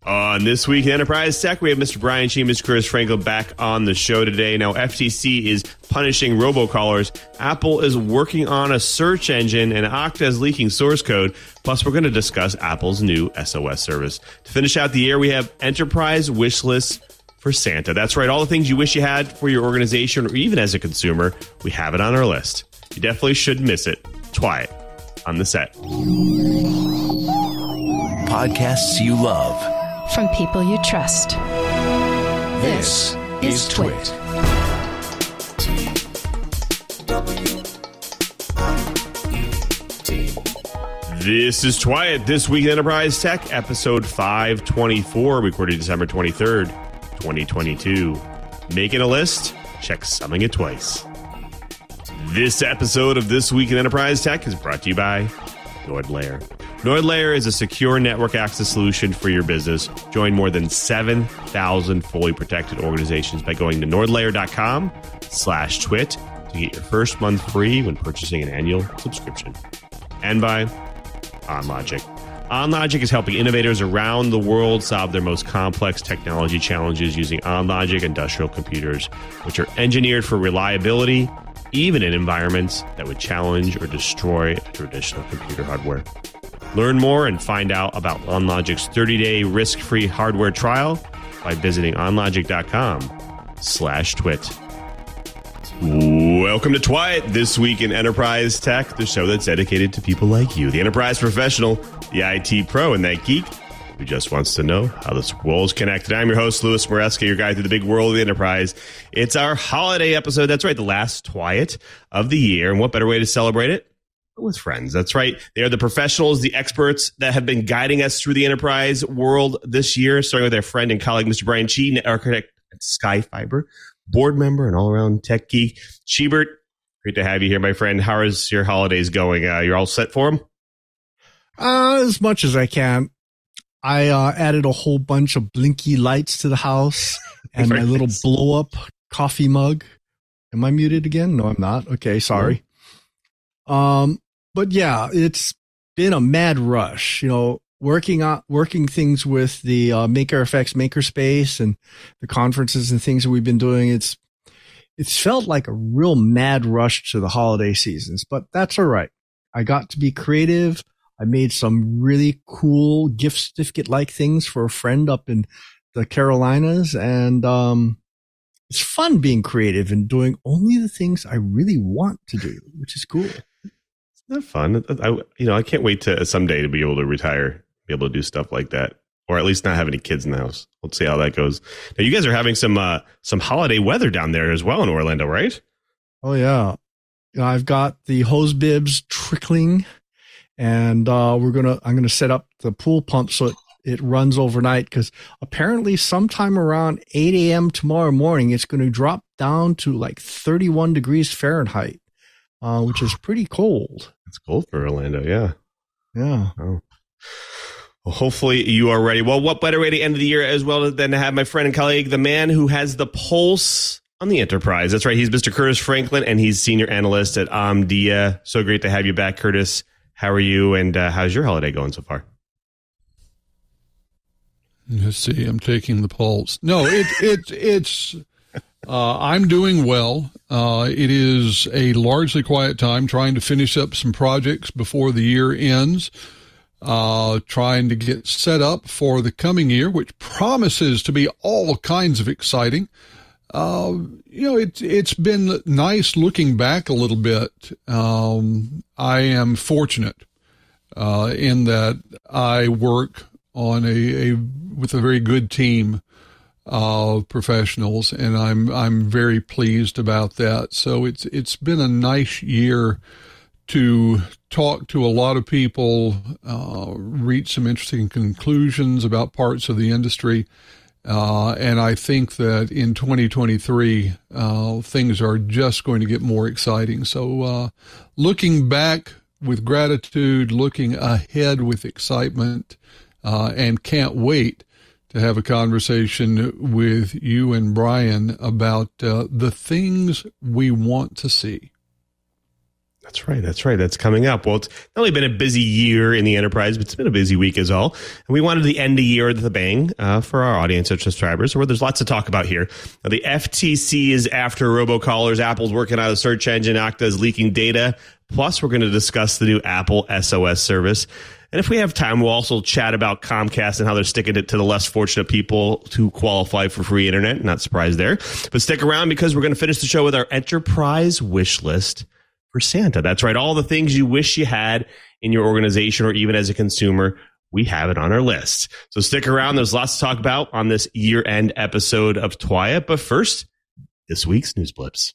On This Week in Enterprise Tech, we have Mr. Brian Sheen, Mr. Curtis Franklin back on the show today. Now, FTC is punishing robocallers. Apple is working on a search engine, and Okta is leaking source code. Plus, we're going to discuss Apple's new SOS service. To finish out the year, we have Enterprise Wish List for Santa. That's right, all the things you wish you had for your organization or even as a consumer, we have it on our list. You definitely shouldn't miss it. Twit on the set. Podcasts you love. From people you trust. This is Twit. This is Twit, This Week in Enterprise Tech, episode 524, recorded December 23rd, 2022. Making a list? Check summing it twice. This episode of This Week in Enterprise Tech is brought to you by NordLayer. NordLayer is a secure network access solution for your business. Join more than 7,000 fully protected organizations by going to nordlayer.com/twit to get your first month free when purchasing an annual subscription. And by OnLogic. OnLogic is helping innovators around the world solve their most complex technology challenges using OnLogic industrial computers, which are engineered for reliability, even in environments that would challenge or destroy traditional computer hardware. Learn more and find out about OnLogic's 30-day risk-free hardware trial by visiting onlogic.com/twit. Welcome to Twit, This Week in Enterprise Tech, the show that's dedicated to people like you, the enterprise professional, the IT pro, and that geek who just wants to know how this world's connected. I'm your host, Louis Moreska, your guide through the big world of the enterprise. It's our holiday episode. That's right, the last Twit of the year. And what better way to celebrate it? With friends. That's right. They are the professionals, the experts that have been guiding us through the enterprise world this year, starting with our friend and colleague, Mr. Brian Sheen, architect at Skyfiber, board member and all-around tech geek. Shebert, great to have you here, my friend. How is your holidays going? You're all set for them? As much as I can. I added a whole bunch of blinky lights to the house and my little blow-up coffee mug. Am I muted again? No, I'm not. Okay, sorry. But yeah, it's been a mad rush, working things with the MakerFX Makerspace and the conferences and things that we've been doing. It's felt like a real mad rush to the holiday seasons, but that's all right. I got to be creative. I made some really cool gift certificate-like things for a friend up in the Carolinas, and it's fun being creative and doing only the things I really want to do, which is cool. Isn't that fun? I can't wait to someday to be able to retire, be able to do stuff like that, or at least not have any kids in the house. Let's see how that goes. Now, you guys are having some holiday weather down there as well in Orlando, right? Oh yeah, I've got the hose bibs trickling, and I'm gonna set up the pool pump so it runs overnight, because apparently sometime around 8 a.m. tomorrow morning it's going to drop down to like 31 degrees Fahrenheit. Which is pretty cold. It's cold for Orlando, yeah. Yeah. Oh. Well, hopefully you are ready. Well, what better way to end the year as well than to have my friend and colleague, the man who has the pulse on the enterprise. That's right. He's Mr. Curtis Franklin, and he's senior analyst at Omdia. So great to have you back, Curtis. How are you, and how's your holiday going so far? Let's see. I'm taking the pulse. No, it's I'm doing well. It is a largely quiet time, trying to finish up some projects before the year ends, trying to get set up for the coming year, which promises to be all kinds of exciting. It's been nice looking back a little bit. I am fortunate in that I work on with a very good team of professionals, and I'm very pleased about that. So it's been a nice year to talk to a lot of people, reach some interesting conclusions about parts of the industry. And I think that in 2023, things are just going to get more exciting. So, looking back with gratitude, looking ahead with excitement, and can't wait to have a conversation with you and Brian about the things we want to see. That's right. That's coming up. Well, it's not only been a busy year in the enterprise, but it's been a busy week as well. And we wanted to end the year with a bang for our audience of subscribers, where there's lots to talk about here. Now, the FTC is after robocallers. Apple's working on a search engine. Okta is leaking data. Plus, we're going to discuss the new Apple SOS service. And if we have time, we'll also chat about Comcast and how they're sticking it to the less fortunate people who qualify for free internet. Not surprised there. But stick around, because we're going to finish the show with our enterprise wish list for Santa. That's right. All the things you wish you had in your organization or even as a consumer, we have it on our list. So stick around. There's lots to talk about on this year-end episode of TWIA. But first, this week's News Blips.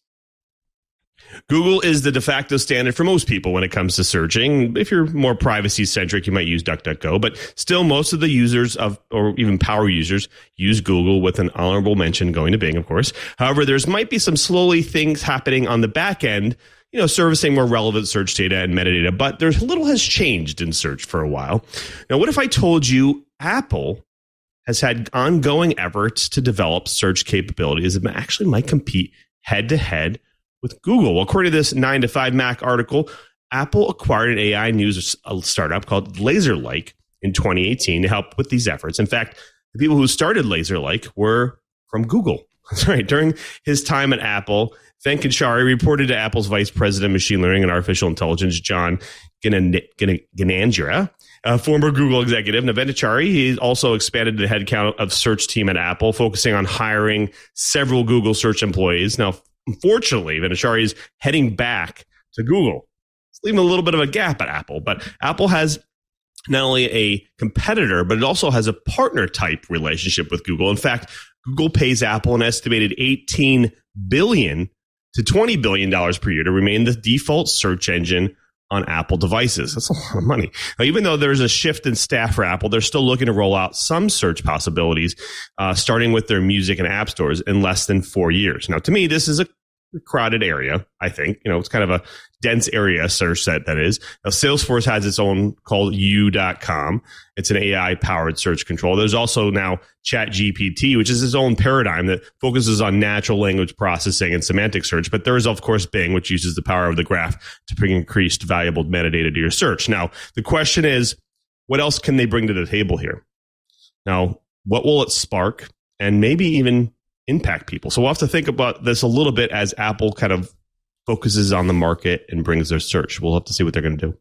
Google is the de facto standard for most people when it comes to searching. If you're more privacy-centric, you might use DuckDuckGo. But still, most of the users or even power users, use Google, with an honorable mention going to Bing, of course. However, there's might be some slowly things happening on the back end, servicing more relevant search data and metadata, but there's little has changed in search for a while. Now, what if I told you Apple has had ongoing efforts to develop search capabilities that actually might compete head-to-head with Google? Well, according to this 9to5Mac article, Apple acquired an AI news startup called LaserLike in 2018 to help with these efforts. In fact, the people who started LaserLike were from Google. That's right. During his time at Apple, Venkat Shari reported to Apple's Vice President of Machine Learning and Artificial Intelligence, John Ginandria, a former Google executive. Venkat he also expanded the headcount of search team at Apple, focusing on hiring several Google search employees. Now, unfortunately, Venkat is heading back to Google. It's leaving a little bit of a gap at Apple, but Apple has not only a competitor, but it also has a partner-type relationship with Google. In fact, Google pays Apple an estimated $18 billion to $20 billion per year to remain the default search engine on Apple devices. That's a lot of money. Now, even though there's a shift in staff for Apple, they're still looking to roll out some search possibilities, starting with their music and app stores in less than 4 years. Now, to me, this is a crowded area, I think. It's kind of a dense area search set, that is. Now, Salesforce has its own called U.com. It's an AI-powered search control. There's also now ChatGPT, which is its own paradigm that focuses on natural language processing and semantic search. But there is, of course, Bing, which uses the power of the graph to bring increased valuable metadata to your search. Now, the question is, what else can they bring to the table here? Now, what will it spark and maybe even impact people? So we'll have to think about this a little bit as Apple kind of focuses on the market and brings their search. We'll have to see what they're going to do.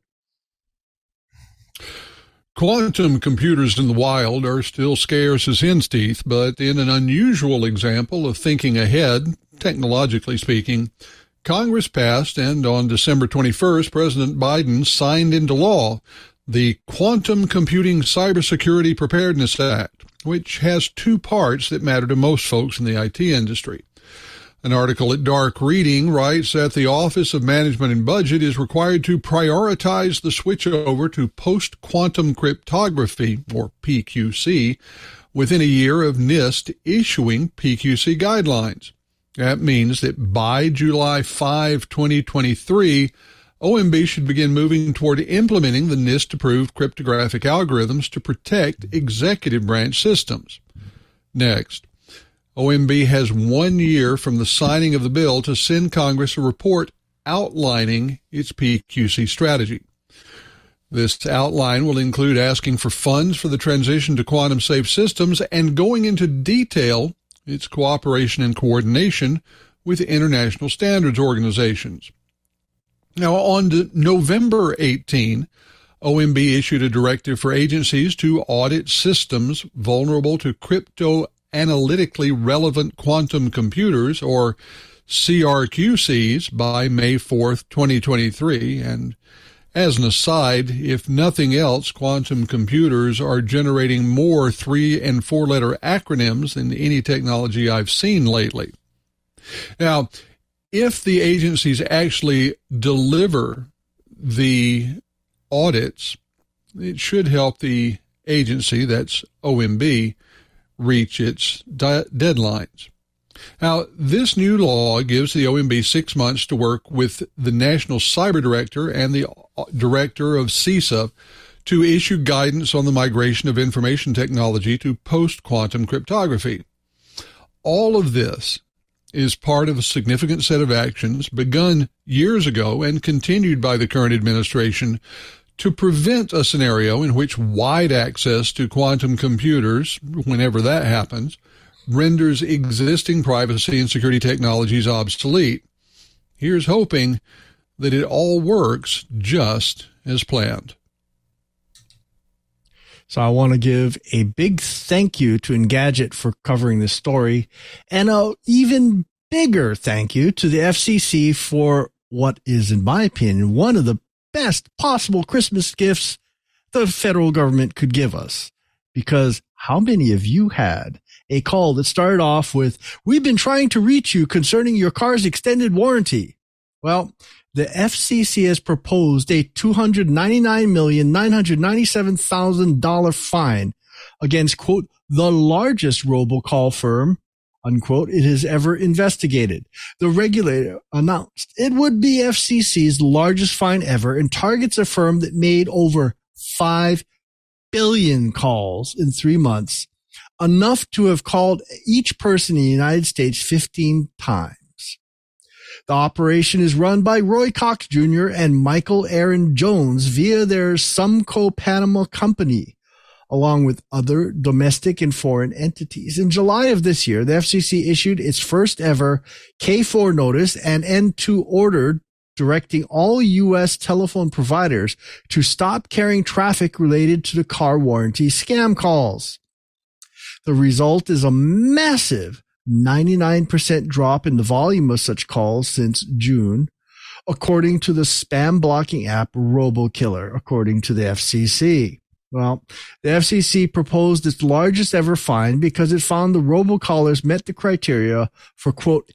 Quantum computers in the wild are still scarce as hen's teeth, but in an unusual example of thinking ahead, technologically speaking, Congress passed, and on December 21st, President Biden signed into law the Quantum Computing Cybersecurity Preparedness Act, which has two parts that matter to most folks in the IT industry. An article at Dark Reading writes that the Office of Management and Budget is required to prioritize the switch over to post-quantum cryptography, or PQC, within a year of NIST issuing PQC guidelines. That means that by July 5, 2023, OMB should begin moving toward implementing the NIST-approved cryptographic algorithms to protect executive branch systems. Next, OMB has 1 year from the signing of the bill to send Congress a report outlining its PQC strategy. This outline will include asking for funds for the transition to quantum-safe systems and going into detail its cooperation and coordination with international standards organizations. Now, on November 18, OMB issued a directive for agencies to audit systems vulnerable to crypto-analytically relevant quantum computers, or CRQCs, by May 4th, 2023. And as an aside, if nothing else, quantum computers are generating more 3- and 4-letter acronyms than any technology I've seen lately. Now, if the agencies actually deliver the audits, it should help the agency, that's OMB, reach its deadlines. Now, this new law gives the OMB 6 months to work with the National Cyber Director and the Director of CISA to issue guidance on the migration of information technology to post-quantum cryptography. All of this is part of a significant set of actions begun years ago and continued by the current administration to prevent a scenario in which wide access to quantum computers, whenever that happens, renders existing privacy and security technologies obsolete. Here's hoping that it all works just as planned. So I want to give a big thank you to Engadget for covering this story, and an even bigger thank you to the FCC for what is, in my opinion, one of the best possible Christmas gifts the federal government could give us. Because how many of you had a call that started off with, "We've been trying to reach you concerning your car's extended warranty"? Well, the FCC has proposed a $299,997,000 fine against, quote, "the largest robocall firm," unquote, "it has ever investigated." The regulator announced it would be FCC's largest fine ever and targets a firm that made over 5 billion calls in 3 months, enough to have called each person in the United States 15 times. The operation is run by Roy Cox Jr. and Michael Aaron Jones via their Sumco Panama company, along with other domestic and foreign entities. In July of this year, the FCC issued its first ever K4 notice and N2 order directing all U.S. telephone providers to stop carrying traffic related to the car warranty scam calls. The result is a massive 99% drop in the volume of such calls since June, according to the spam blocking app RoboKiller, according to the FCC. Well, the FCC proposed its largest ever fine because it found the robocallers met the criteria for, quote,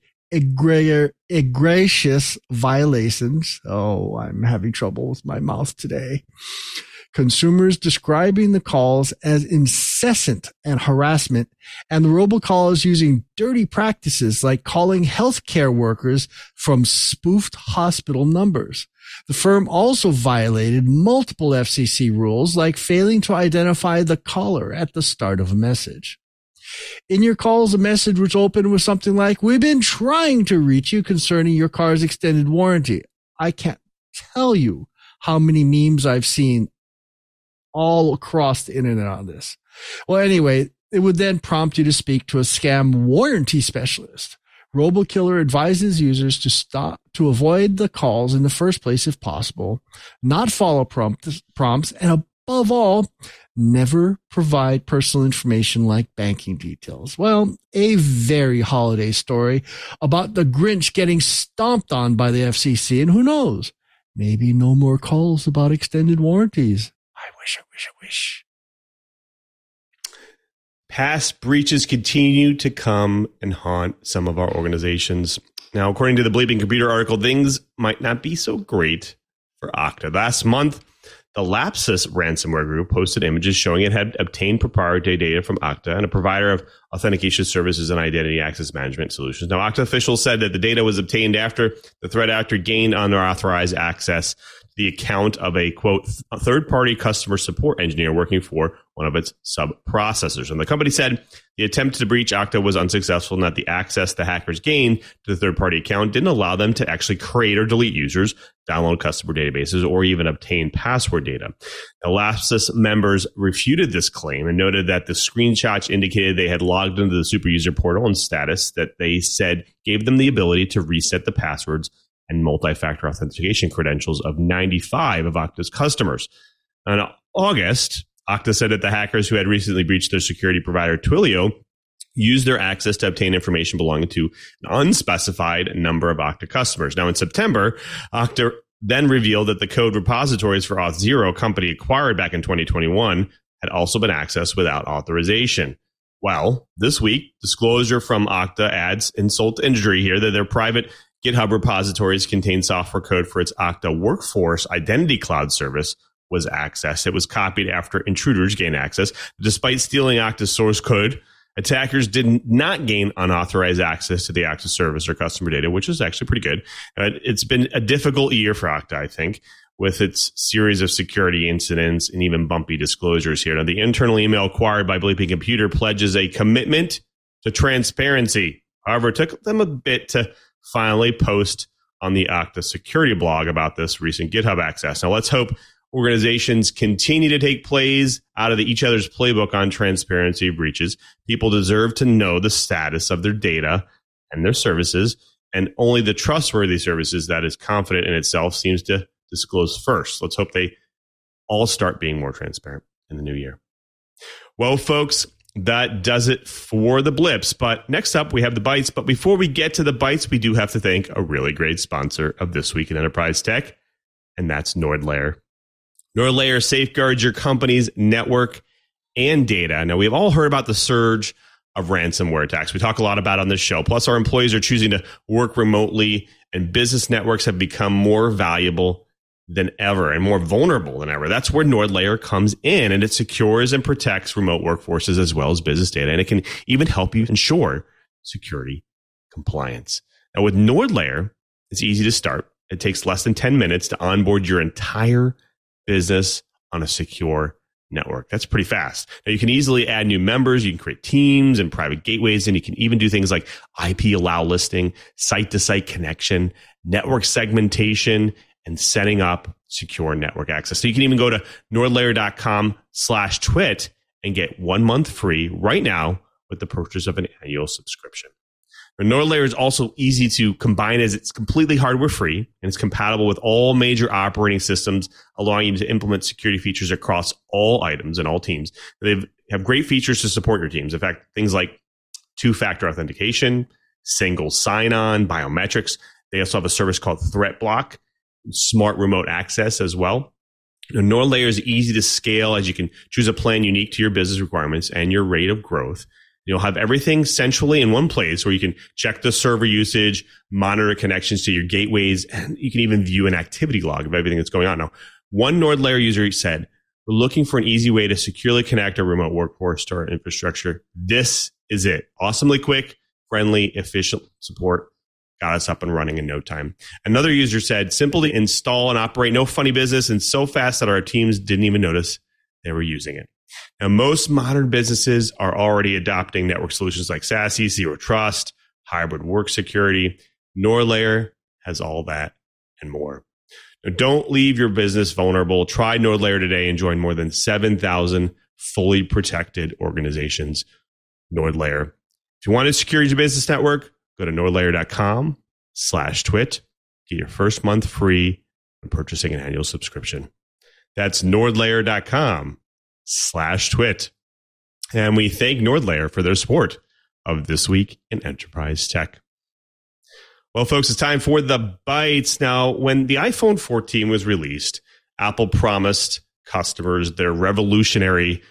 egregious violations. Oh, I'm having trouble with my mouth today. Consumers describing the calls as incessant and harassment, and the robocallers using dirty practices like calling healthcare workers from spoofed hospital numbers. The firm also violated multiple FCC rules, like failing to identify the caller at the start of a message. In your calls, a message which opened with something like, "We've been trying to reach you concerning your car's extended warranty." I can't tell you how many memes I've seen all across the internet on this. Well, anyway, it would then prompt you to speak to a scam warranty specialist. RoboKiller advises users to avoid the calls in the first place if possible, not follow prompts, and above all, never provide personal information like banking details. Well, a very holiday story about the Grinch getting stomped on by the FCC, and who knows, maybe no more calls about extended warranties. I wish. Past breaches continue to come and haunt some of our organizations. Now, according to the Bleeping Computer article, things might not be so great for Okta. Last month, the Lapsus ransomware group posted images showing it had obtained proprietary data from Okta and a provider of authentication services and identity access management solutions. Now, Okta officials said that the data was obtained after the threat actor gained unauthorized access to the account of a, quote, third-party customer support engineer working for one of its sub-processors. And the company said the attempt to breach Okta was unsuccessful and that the access the hackers gained to the third-party account didn't allow them to actually create or delete users, download customer databases, or even obtain password data. The Lapsus members refuted this claim and noted that the screenshots indicated they had logged into the superuser portal and status that they said gave them the ability to reset the passwords and multi-factor authentication credentials of 95 of Okta's customers. In August, Okta said that the hackers who had recently breached their security provider, Twilio, used their access to obtain information belonging to an unspecified number of Okta customers. Now, in September, Okta then revealed that the code repositories for Auth0, a company acquired back in 2021, had also been accessed without authorization. Well, this week, disclosure from Okta adds insult to injury here that their private GitHub repositories contain software code for its Okta Workforce Identity Cloud service was accessed. It was copied after intruders gained access. Despite stealing Okta's source code, attackers did not gain unauthorized access to the Okta service or customer data, which is actually pretty good. It's been a difficult year for Okta, I think, with its series of security incidents and even bumpy disclosures here. Now, the internal email acquired by Bleeping Computer pledges a commitment to transparency. However, it took them a bit to finally post on the Okta security blog about this recent GitHub access. Now, let's hope organizations continue to take plays out of each other's playbook on transparency breaches. People deserve to know the status of their data and their services, and only the trustworthy services that is confident in itself seems to disclose first. Let's hope they all start being more transparent in the new year. Well, folks, that does it for the blips. But next up, we have the bites. But before we get to the bites, we do have to thank a really great sponsor of This Week in Enterprise Tech, and that's NordLayer. NordLayer safeguards your company's network and data. Now, we've all heard about the surge of ransomware attacks. We talk a lot about it on this show. Plus, our employees are choosing to work remotely, and business networks have become more valuable than ever and more vulnerable than ever. That's where NordLayer comes in, and it secures and protects remote workforces as well as business data, and it can even help you ensure security compliance. Now, with NordLayer, it's easy to start. It takes less than 10 minutes to onboard your entire business on a secure network. That's pretty fast. Now, you can easily add new members. You can create teams and private gateways, and you can even do things like IP allow listing, site-to-site connection, network segmentation, and setting up secure network access. So you can even go to nordlayer.com/twit and get 1 month free right now with the purchase of an annual subscription. NordLayer is also easy to combine as it's completely hardware free and it's compatible with all major operating systems, allowing you to implement security features across all items and all teams. They have great features to support your teams. In fact, things like two-factor authentication, single sign-on, biometrics. They also have a service called ThreatBlock, smart remote access as well. NordLayer is easy to scale as you can choose a plan unique to your business requirements and your rate of growth. You'll have everything centrally in one place where you can check the server usage, monitor connections to your gateways, and you can even view an activity log of everything that's going on. Now, one NordLayer user said, "We're looking for an easy way to securely connect our remote workforce to our infrastructure. This is it. Awesomely quick, friendly, efficient support. Got us up and running in no time." Another user said, "Simple to install and operate, no funny business, and so fast that our teams didn't even notice they were using it." Now, most modern businesses are already adopting network solutions like SASE, Zero Trust, hybrid work security. NordLayer has all that and more. Now, don't leave your business vulnerable. Try NordLayer today and join more than 7,000 fully protected organizations. NordLayer. If you want to secure your business network, go to nordlayer.com/twit. Get your first month free when purchasing an annual subscription. That's nordlayer.com/twit. And we thank NordLayer for their support of This Week in Enterprise Tech. Well, folks, it's time for the bites. Now, when the iPhone 14 was released, Apple promised customers their revolutionary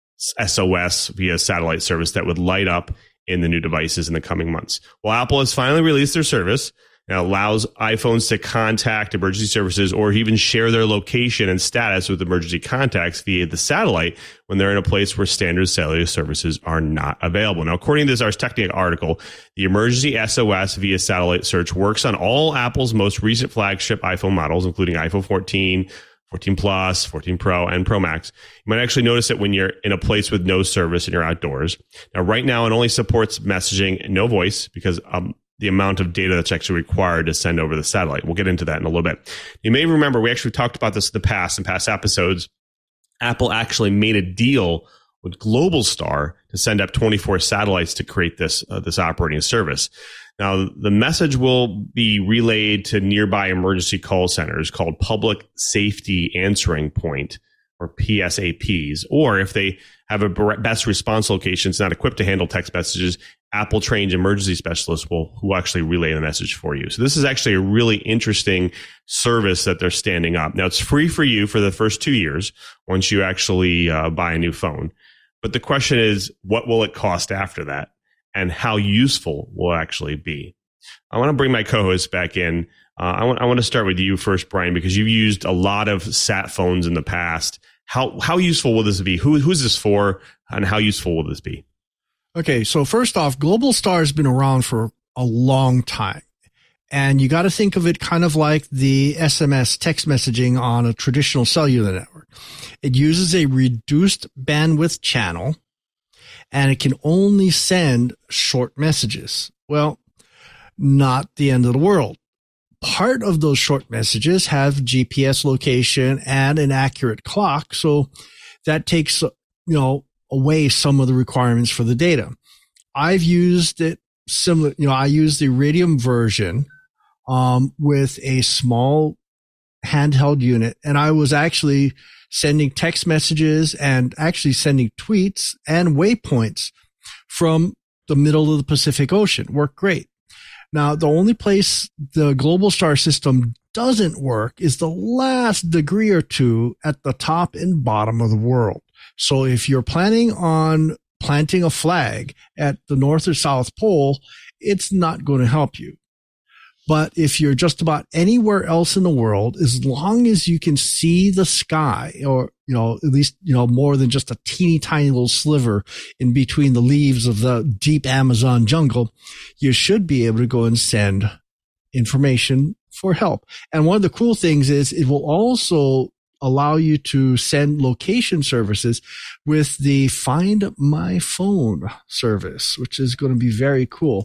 SOS via satellite service that would light up in the new devices in the coming months. Well, Apple has finally released their service. Now allows iPhones to contact emergency services or even share their location and status with emergency contacts via the satellite when they're in a place where standard cellular services are not available. Now, according to this Ars Technica article, the emergency SOS via satellite search works on all Apple's most recent flagship iPhone models, including iPhone 14, 14 Plus, 14 Pro, and Pro Max. You might actually notice it when you're in a place with no service and you're outdoors. Now, right now, it only supports messaging, no voice, because the amount of data that's actually required to send over the satellite. We'll get into that in a little bit. You may remember, we actually talked about this in past episodes. Apple actually made a deal with Globalstar to send up 24 satellites to create this operating service. Now, the message will be relayed to nearby emergency call centers called Public Safety Answering Point, or PSAPs, or if they have a best response locations not equipped to handle text messages, Apple trained emergency specialists who actually relay the message for you. So this is actually a really interesting service that they're standing up. Now, it's free for you for the first 2 years once you actually buy a new phone. But the question is, what will it cost after that? And how useful will it actually be? I want to bring my co-host back in. I want to start with you first, Brian, because you've used a lot of sat phones in the past. How useful will this be? Who's this for, and how useful will this be? Okay, so first off, Globalstar has been around for a long time. And you got to think of it kind of like the SMS text messaging on a traditional cellular network. It uses a reduced bandwidth channel, and it can only send short messages. Well, not the end of the world. Part of those short messages have GPS location and an accurate clock. So that takes, away some of the requirements for the data. I've used it similar. I use the Iridium version, with a small handheld unit, and I was actually sending text messages and actually sending tweets and waypoints from the middle of the Pacific Ocean. Worked great. Now, the only place the Globalstar system doesn't work is the last degree or two at the top and bottom of the world. So if you're planning on planting a flag at the North or South Pole, it's not going to help you. But if you're just about anywhere else in the world, as long as you can see the sky, or, at least, more than just a teeny tiny little sliver in between the leaves of the deep Amazon jungle, you should be able to go and send information for help. And one of the cool things is it will also allow you to send location services with the Find My Phone service, which is going to be very cool.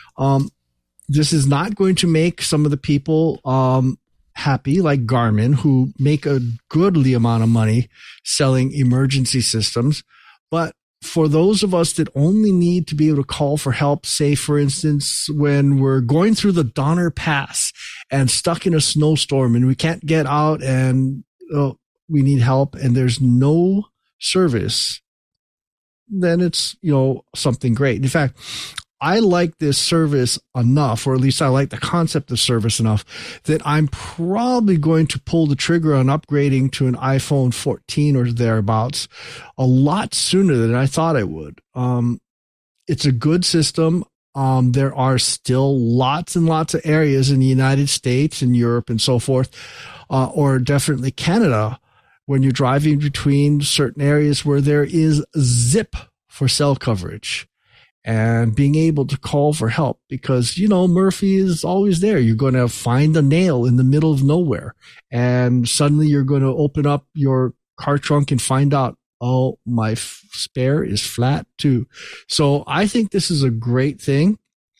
This is not going to make some of the people happy, like Garmin, who make a goodly amount of money selling emergency systems. But for those of us that only need to be able to call for help, say, for instance, when we're going through the Donner Pass and stuck in a snowstorm and we can't get out and we need help and there's no service, then it's, something great. In fact, I like this service enough, or at least I like the concept of service enough, that I'm probably going to pull the trigger on upgrading to an iPhone 14 or thereabouts a lot sooner than I thought I would. It's a good system. There are still lots and lots of areas in the United States and Europe and so forth, or definitely Canada, when you're driving between certain areas where there is zip for cell coverage. And being able to call for help, because, Murphy is always there. You're going to find a nail in the middle of nowhere, and suddenly you're going to open up your car trunk and find out, oh, my spare is flat too. So I think this is a great thing.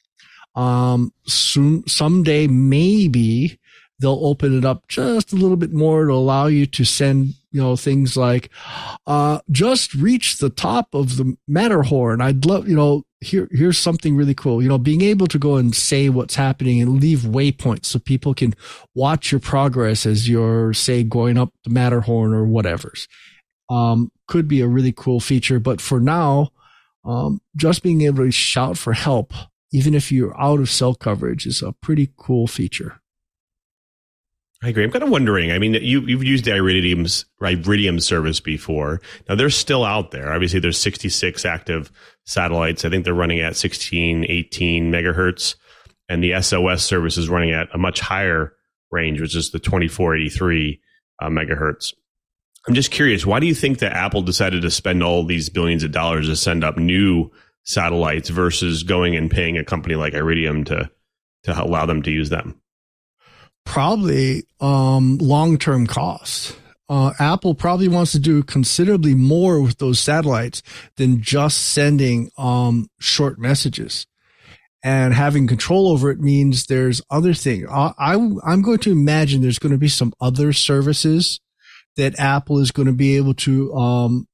Someday, maybe they'll open it up just a little bit more to allow you to send, things like, just reach the top of the Matterhorn. I'd love, here's something really cool. Being able to go and say what's happening and leave waypoints so people can watch your progress as you're, say, going up the Matterhorn or whatever's, could be a really cool feature. But for now, just being able to shout for help, even if you're out of cell coverage, is a pretty cool feature. I agree. I'm kind of wondering, you've used the Iridium service before. Now, they're still out there. Obviously, there's 66 active satellites. I think they're running at 16, 18 megahertz. And the SOS service is running at a much higher range, which is the 2483 megahertz. I'm just curious, why do you think that Apple decided to spend all these billions of dollars to send up new satellites versus going and paying a company like Iridium to allow them to use them? Probably long-term costs. Apple probably wants to do considerably more with those satellites than just sending short messages. And having control over it means there's other things. I'm going to imagine there's going to be some other services that Apple is going to be able to,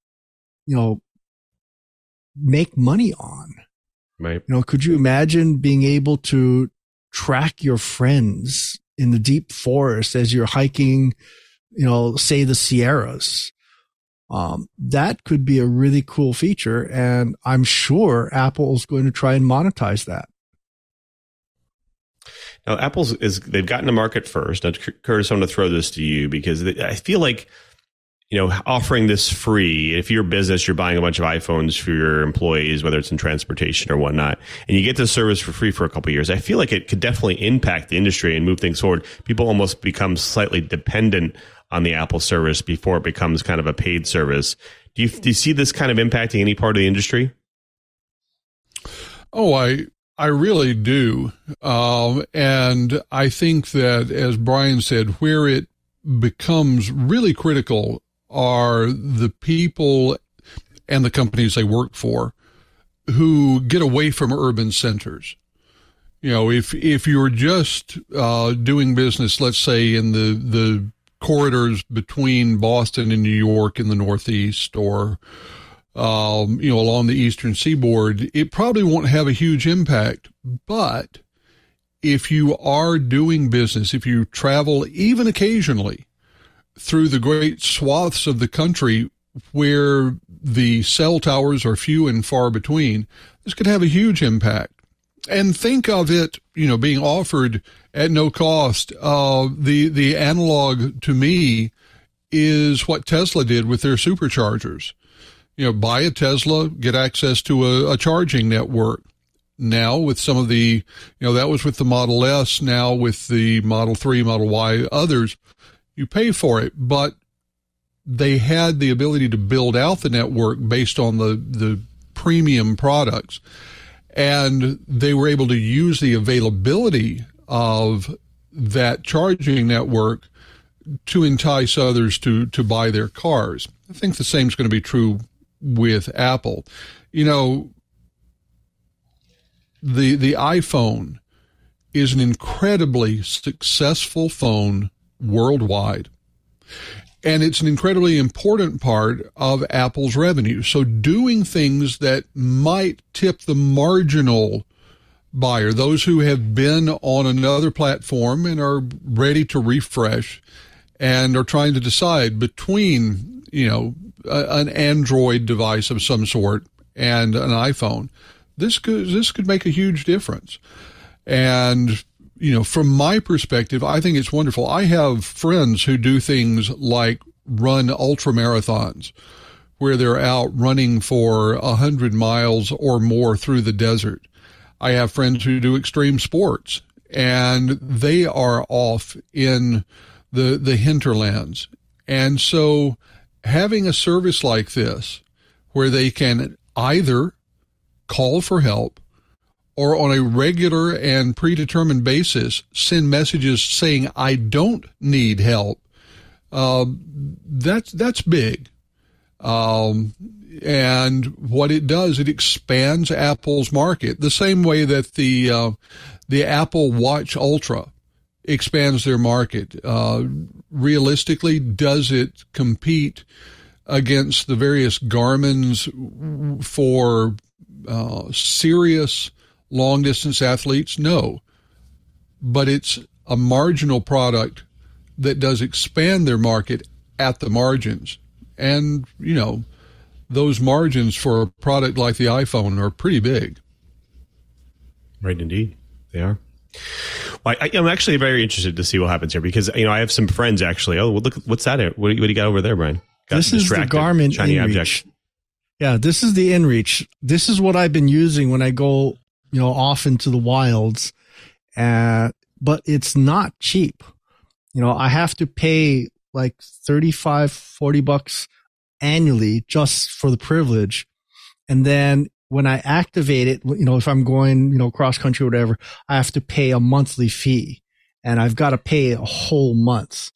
make money on. Right. Could you imagine being able to track your friends in the deep forest as you're hiking, say the Sierras? That could be a really cool feature. And I'm sure Apple is going to try and monetize that. Now, they've gotten to market first. Now, Curtis, I'm going to throw this to you because I feel like, offering this free, if you're a business, you're buying a bunch of iPhones for your employees, whether it's in transportation or whatnot, and you get this service for free for a couple of years, I feel like it could definitely impact the industry and move things forward. People almost become slightly dependent on the Apple service before it becomes kind of a paid service. Do you see this kind of impacting any part of the industry? Oh, I really do. And I think that, as Brian said, where it becomes really critical are the people and the companies they work for who get away from urban centers. You know, if you're just doing business, let's say in the corridors between Boston and New York in the Northeast, or along the Eastern Seaboard, it probably won't have a huge impact. But if you are doing business, if you travel even occasionally through the great swaths of the country where the cell towers are few and far between, this could have a huge impact. And think of it, being offered at no cost. The analog to me is what Tesla did with their superchargers. Buy a Tesla, get access to a charging network. Now with some of the, that was with the Model S, now with the Model 3, Model Y, others, you pay for it. But they had the ability to build out the network based on the premium products. And they were able to use the availability of that charging network to entice others to buy their cars. I think the same is going to be true with Apple. The iPhone is an incredibly successful phone worldwide. And it's an incredibly important part of Apple's revenue. So doing things that might tip the marginal buyer, those who have been on another platform and are ready to refresh and are trying to decide between, an Android device of some sort and an iPhone, this could make a huge difference. And from my perspective, I think it's wonderful. I have friends who do things like run ultra marathons where they're out running for 100 miles or more through the desert. I have friends who do extreme sports, and they are off in the hinterlands. And so having a service like this where they can either call for help or on a regular and predetermined basis send messages saying, I don't need help, that's big. And what it does, it expands Apple's market the same way that the Apple Watch Ultra expands their market. Realistically, does it compete against the various Garmin's for serious long-distance athletes? No. But it's a marginal product that does expand their market at the margins. And, those margins for a product like the iPhone are pretty big. Right, indeed. They are. Well, I'm actually very interested to see what happens here because, I have some friends actually. Oh, well, look, what's that? What do you got over there, Brian? This is the Garmin InReach. Yeah, this is the InReach. This is what I've been using when I go, off into the wilds. But it's not cheap. I have to pay like $35-40 annually just for the privilege. And then when I activate it, if I'm going, cross country or whatever, I have to pay a monthly fee and I've got to pay a whole month.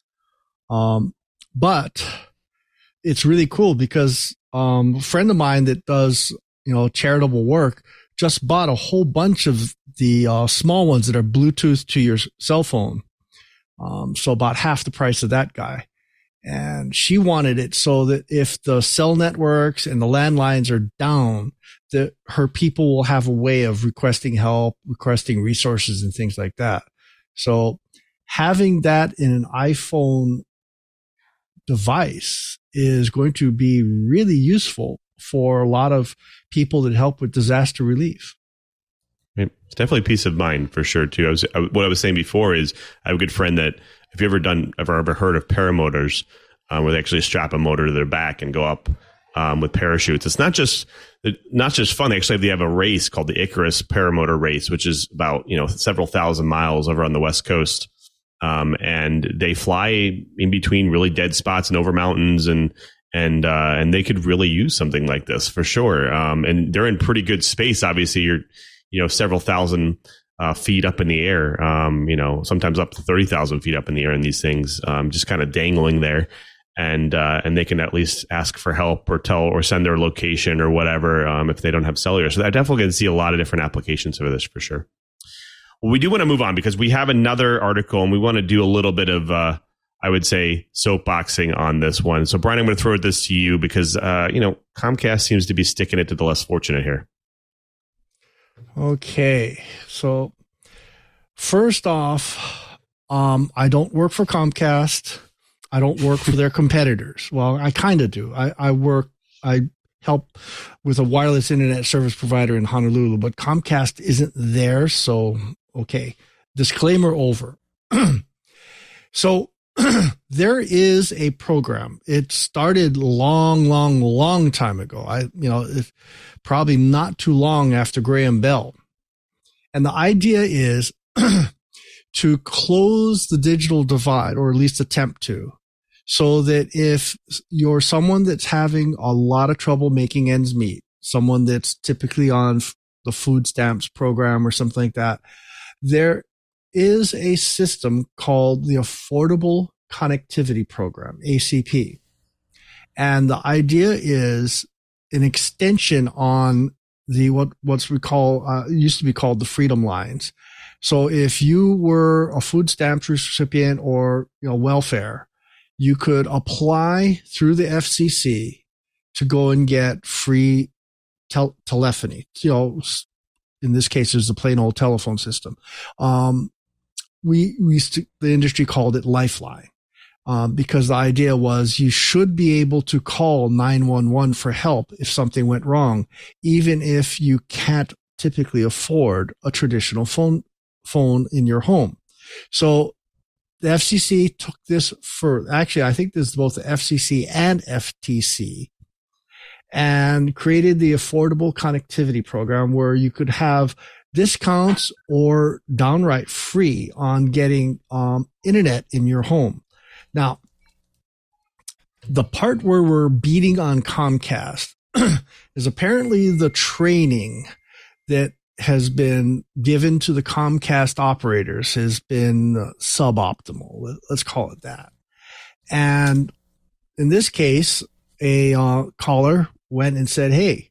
But it's really cool because, a friend of mine that does, charitable work just bought a whole bunch of the, small ones that are Bluetooth to your cell phone. So about half the price of that guy. And she wanted it so that if the cell networks and the landlines are down, that her people will have a way of requesting help, requesting resources and things like that. So having that in an iPhone device is going to be really useful for a lot of people that help with disaster relief. It's definitely peace of mind for sure too. What I was saying before is I have a good friend that if you ever heard of paramotors, where they actually strap a motor to their back and go up with parachutes. It's not just fun. They have a race called the Icarus Paramotor Race, which is about several thousand miles over on the West Coast, and they fly in between really dead spots and over mountains and they could really use something like this for sure. And they're in pretty good space. Obviously, you're several thousand feet up in the air, sometimes up to 30,000 feet up in the air in these things, just kind of dangling there. And they can at least ask for help or send their location or whatever, if they don't have cellular. So I definitely can see a lot of different applications for this for sure. Well, we do want to move on because we have another article and we want to do a little bit of, I would say, soapboxing on this one. So, Brian, I'm going to throw this to you because, Comcast seems to be sticking it to the less fortunate here. Okay. So, first off, I don't work for Comcast. I don't work for their competitors. Well, I kind of do. I help with a wireless internet service provider in Honolulu, but Comcast isn't there. So, okay. Disclaimer over. So there is a program. It started long time ago. It's probably not too long after Graham Bell. And the idea is to close the digital divide, or at least attempt to, so that if you're someone that's having a lot of trouble making ends meet, someone that's typically on the food stamps program or something like that, there is a system called the Affordable Connectivity Program, ACP. And the idea is an extension on the what's we call used to be called the Freedom Lines. So if you were a food stamps recipient or welfare, you could apply through the FCC to go and get free telephony. In this case, it's a plain old telephone system. The industry called it Lifeline, because the idea was you should be able to call 911 for help if something went wrong, even if you can't typically afford a traditional phone in your home. So the FCC took this actually, I think this is both the FCC and FTC, and created the Affordable Connectivity Program, where you could have discounts or downright free on getting internet in your home. Now, the part where we're beating on Comcast is apparently the training that has been given to the Comcast operators has been suboptimal. Let's call it that. And in this case, a caller went and said, hey,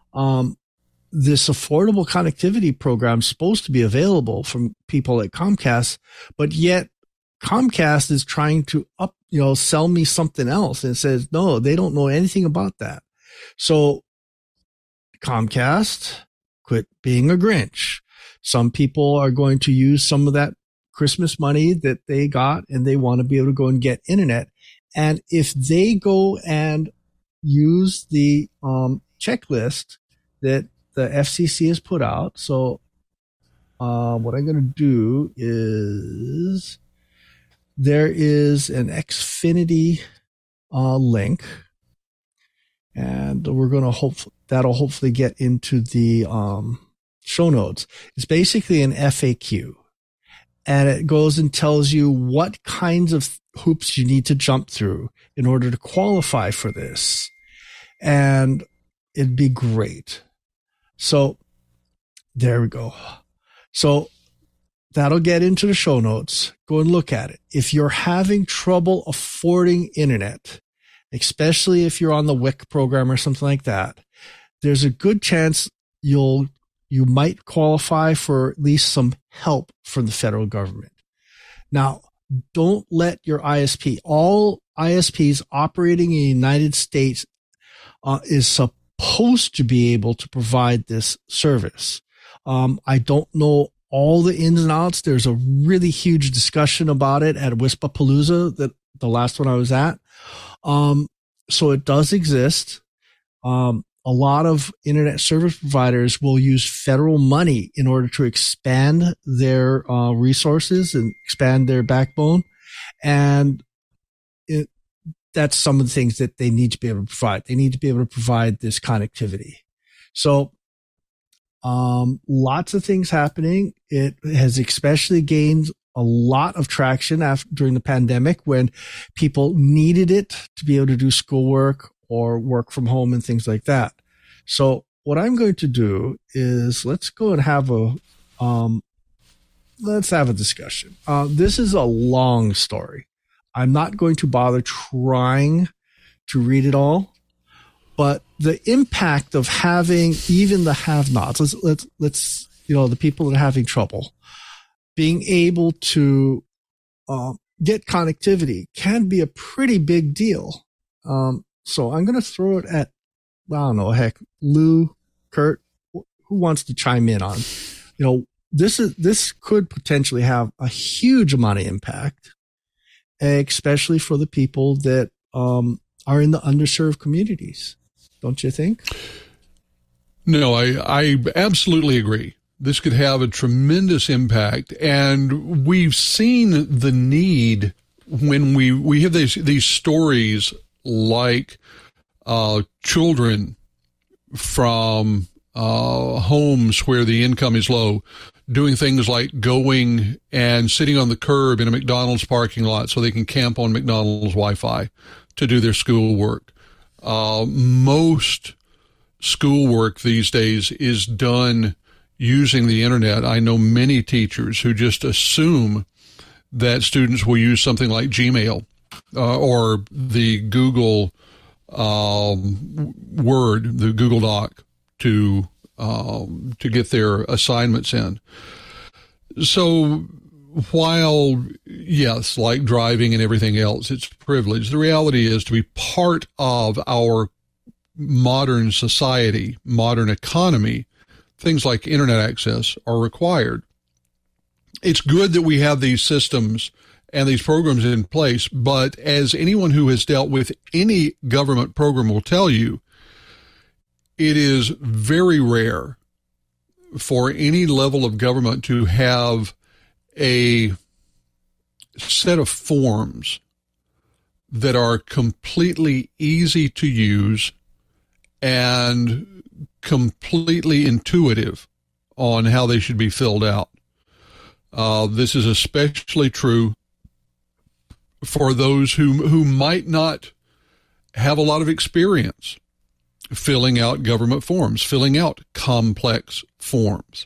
this Affordable Connectivity Program is supposed to be available from people at Comcast, but yet Comcast is trying to sell me something else. And it says, no, they don't know anything about that. So Comcast, quit being a Grinch. Some people are going to use some of that Christmas money that they got, and they want to be able to go and get internet. And if they go and use the checklist that the FCC has put out, so what I'm going to do is there is an Xfinity link, and we're going to that'll hopefully get into the show notes. It's basically an FAQ, and it goes and tells you what kinds of hoops you need to jump through in order to qualify for this. And it'd be great. So there we go. So that'll get into the show notes. Go and look at it. If you're having trouble affording internet, especially if you're on the WIC program or something like that, there's a good chance you might qualify for at least some help from the federal government. Now, don't let your ISP, all ISPs operating in the United States is supposed to be able to provide this service. I don't know all the ins and outs. There's a really huge discussion about it at Wispapalooza, the last one I was at. So it does exist. A lot of internet service providers will use federal money in order to expand their resources and expand their backbone. And that's some of the things that they need to be able to provide. They need to be able to provide this connectivity. So lots of things happening. It has especially gained a lot of traction during the pandemic, when people needed it to be able to do schoolwork or work from home and things like that. So what I'm going to do is let's go and have a discussion. This is a long story. I'm not going to bother trying to read it all, but the impact of having even the have-nots, let's the people that are having trouble, being able to get connectivity can be a pretty big deal. So I'm going to throw it at, I don't know, heck, Lou, Kurt, who wants to chime in on, this could potentially have a huge amount of impact, especially for the people that are in the underserved communities. Don't you think? No, I absolutely agree. This could have a tremendous impact, and we've seen the need when we have these stories like children from homes where the income is low, doing things like going and sitting on the curb in a McDonald's parking lot so they can camp on McDonald's Wi-Fi to do their schoolwork. Most schoolwork these days is done using the internet. I know many teachers who just assume that students will use something like Gmail or the Google Word, the Google Doc to get their assignments in. So while, yes, like driving and everything else, it's a privilege, the reality is to be part of our modern society, modern economy, things like internet access are required. It's good that we have these systems and these programs in place, but as anyone who has dealt with any government program will tell you, it is very rare for any level of government to have a set of forms that are completely easy to use and completely intuitive on how they should be filled out. This is especially true for those who might not have a lot of experience filling out government forms, filling out complex forms.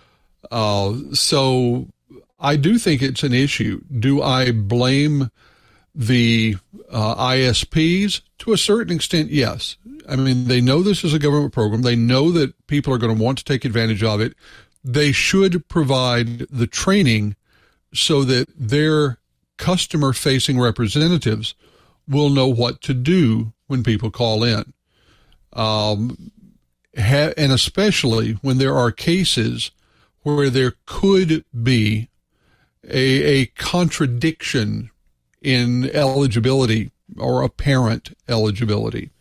So I do think it's an issue. Do I blame the ISPs? To a certain extent, yes. I mean, they know this is a government program. They know that people are going to want to take advantage of it. They should provide the training so that their customer-facing representatives will know what to do when people call in. And especially when there are cases where there could be a contradiction in eligibility or apparent eligibility.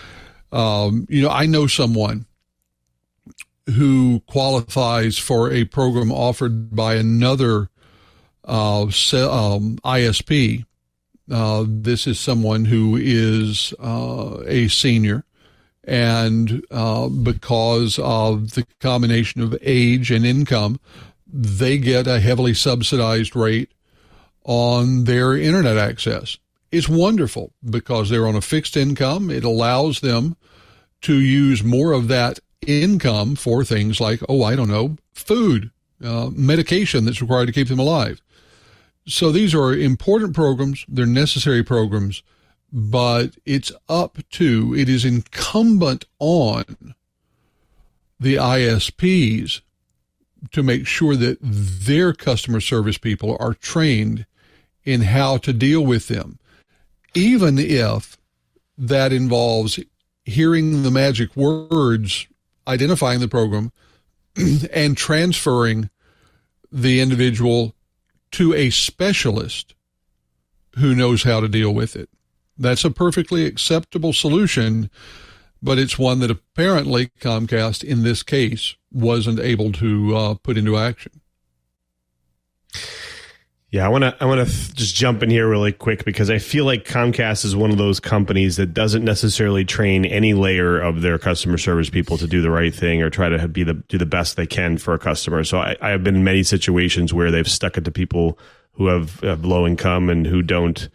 I know someone who qualifies for a program offered by another ISP. This is someone who is a senior, and because of the combination of age and income, they get a heavily subsidized rate on their internet access. It's wonderful because they're on a fixed income. It allows them to use more of that income for things like, food, medication that's required to keep them alive. So these are important programs. They're necessary programs, but it is incumbent on the ISPs to make sure that their customer service people are trained in how to deal with them, even if that involves hearing the magic words, identifying the program, and transferring the individual to a specialist who knows how to deal with it. That's a perfectly acceptable solution, but it's one that apparently Comcast, in this case, wasn't able to put into action. Yeah, I want to just jump in here really quick because I feel like Comcast is one of those companies that doesn't necessarily train any layer of their customer service people to do the right thing or try to do the best they can for a customer. So I have been in many situations where they've stuck it to people who have low income and who don't,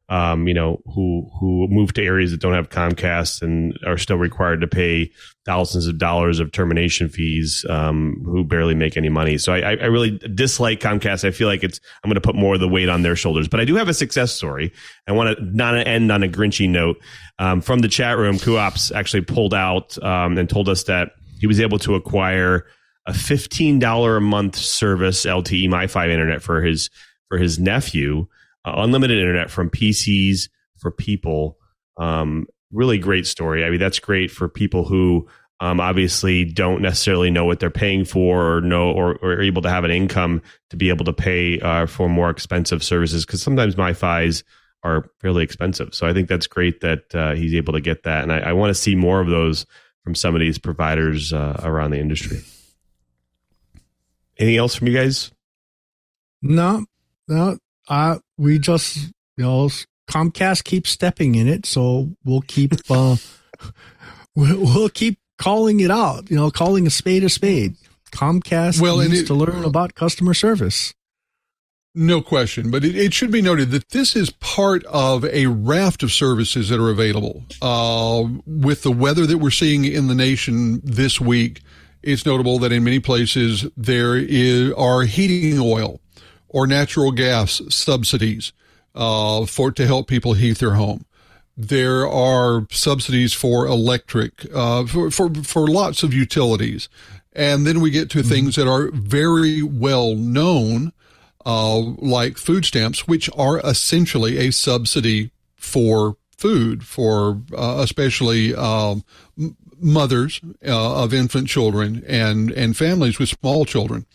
who move to areas that don't have Comcast and are still required to pay thousands of dollars of termination fees, who barely make any money. So I really dislike Comcast. I feel like I'm going to put more of the weight on their shoulders. But I do have a success story. I want to not end on a grinchy note. From the chat room, Kuops actually pulled out and told us that he was able to acquire a $15 a month service, LTE MiFi internet for his nephew, unlimited internet from PCs for people. Really great story. I mean, that's great for people who obviously don't necessarily know what they're paying for, or are able to have an income to be able to pay for more expensive services, because sometimes MiFis are fairly expensive. So I think that's great that he's able to get that. And I want to see more of those from some of these providers around the industry. Anything else from you guys? No. We just, Comcast keeps stepping in it, so we'll keep we'll keep calling it out. Calling a spade a spade. Comcast needs to learn about customer service. No question, but it should be noted that this is part of a raft of services that are available. With the weather that we're seeing in the nation this week, it's notable that in many places there are heating oil or natural gas subsidies to help people heat their home. There are subsidies for electric, for lots of utilities. And then we get to things that are very well known, like food stamps, which are essentially a subsidy for food, for especially mothers of infant children and families with small children.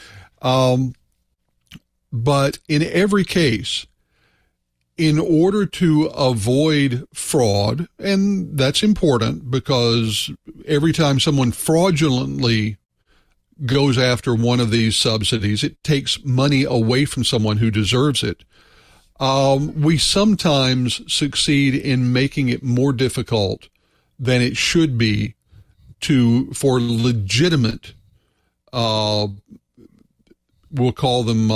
But in every case, in order to avoid fraud, and that's important because every time someone fraudulently goes after one of these subsidies, it takes money away from someone who deserves it. We sometimes succeed in making it more difficult than it should be for legitimate, we'll call them,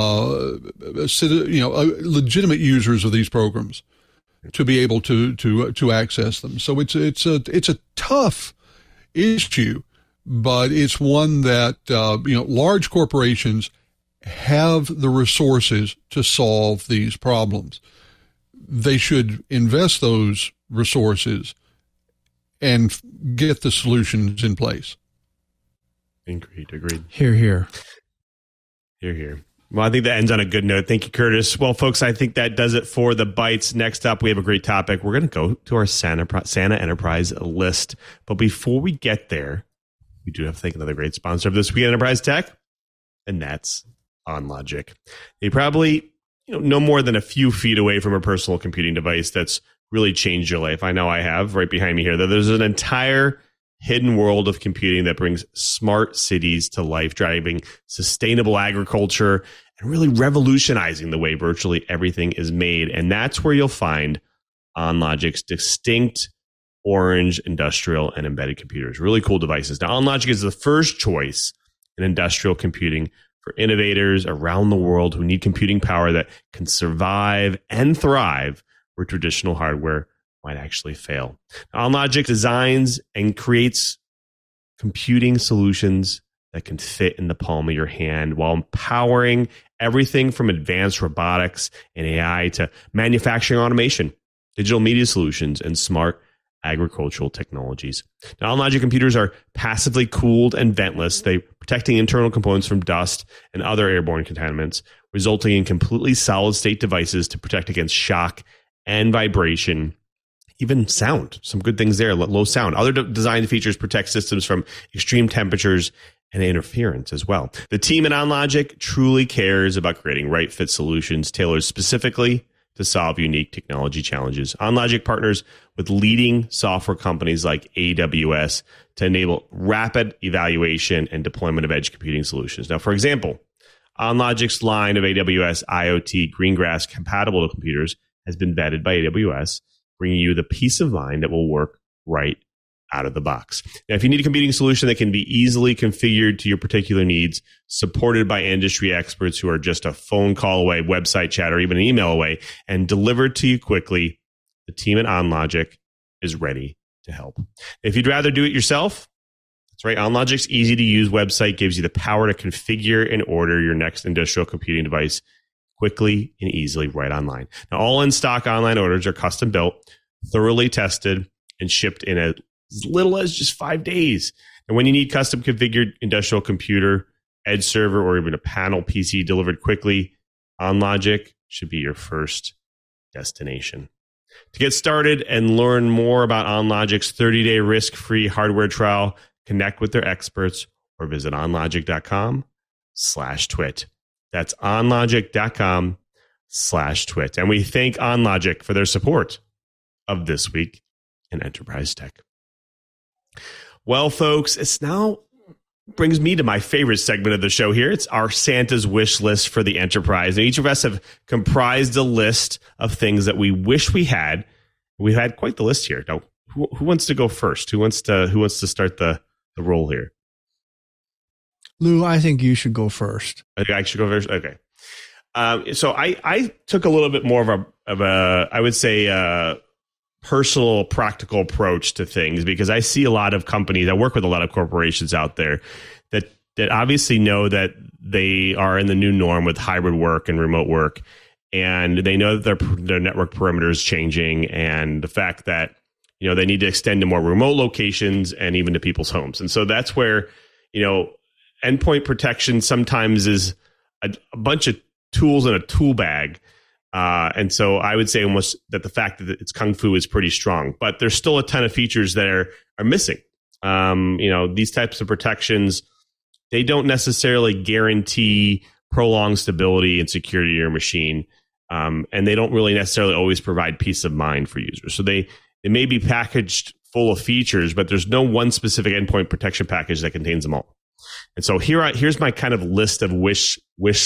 legitimate users of these programs to be able to access them. So it's a tough issue, but it's one that, large corporations have the resources to solve these problems. They should invest those resources and get the solutions in place. Agreed. Hear, hear. Hear, hear. Well, I think that ends on a good note. Thank you, Curtis. Well, folks, I think that does it for the Bites. Next up, we have a great topic. We're going to go to our Santa Enterprise list. But before we get there, we do have to thank another great sponsor of this week Enterprise Tech, and that's OnLogic. They probably no more than a few feet away from a personal computing device that's really changed your life. I know I have, right behind me here. There's an entire hidden world of computing that brings smart cities to life, driving sustainable agriculture and really revolutionizing the way virtually everything is made. And that's where you'll find OnLogic's distinct orange industrial and embedded computers. Really cool devices. Now, OnLogic is the first choice in industrial computing for innovators around the world who need computing power that can survive and thrive where traditional hardware might actually fail. Now, OnLogic designs and creates computing solutions that can fit in the palm of your hand while empowering everything from advanced robotics and AI to manufacturing automation, digital media solutions, and smart agricultural technologies. Now, OnLogic computers are passively cooled and ventless. They protecting internal components from dust and other airborne contaminants, resulting in completely solid-state devices to protect against shock and vibration, even sound. Some good things there, low sound. Other design features protect systems from extreme temperatures and interference as well. The team at OnLogic truly cares about creating right-fit solutions tailored specifically to solve unique technology challenges. OnLogic partners with leading software companies like AWS to enable rapid evaluation and deployment of edge computing solutions. Now, for example, OnLogic's line of AWS IoT Greengrass compatible computers has been vetted by AWS, bringing you the peace of mind that will work right out of the box. Now, if you need a computing solution that can be easily configured to your particular needs, supported by industry experts who are just a phone call away, website chat, or even an email away, and delivered to you quickly, the team at OnLogic is ready to help. If you'd rather do it yourself, that's right. OnLogic's easy-to-use website gives you the power to configure and order your next industrial computing device quickly and easily right online. Now, all in-stock online orders are custom-built, thoroughly tested, and shipped in as little as just 5 days. And when you need custom configured industrial computer, edge server, or even a panel PC delivered quickly, OnLogic should be your first destination. To get started and learn more about OnLogic's 30-day risk-free hardware trial, connect with their experts or visit onlogic.com/twit. That's onlogic.com/twit. And we thank OnLogic for their support of This Week in Enterprise Tech. Well, folks, it's now brings me to my favorite segment of the show here. It's our Santa's wish list for the enterprise. And each of us have comprised a list of things that we wish we had. We've had quite the list here. Now, who wants to go first? Who wants to start the roll here? Lou, I think you should go first. I should go first? Okay. So I took a little bit more of a I would say, personal, practical approach to things, because I see a lot of companies, I work with a lot of corporations out there that obviously know that they are in the new norm with hybrid work and remote work. And they know that their network perimeter is changing, and the fact that, they need to extend to more remote locations and even to people's homes. And so that's where, endpoint protection sometimes is a bunch of tools in a tool bag. And so I would say almost that the fact that it's Kung Fu is pretty strong, but there's still a ton of features that are missing. These types of protections, they don't necessarily guarantee prolonged stability and security of your machine. And they don't really necessarily always provide peace of mind for users. So they may be packaged full of features, but there's no one specific endpoint protection package that contains them all. And so here's my kind of list of wish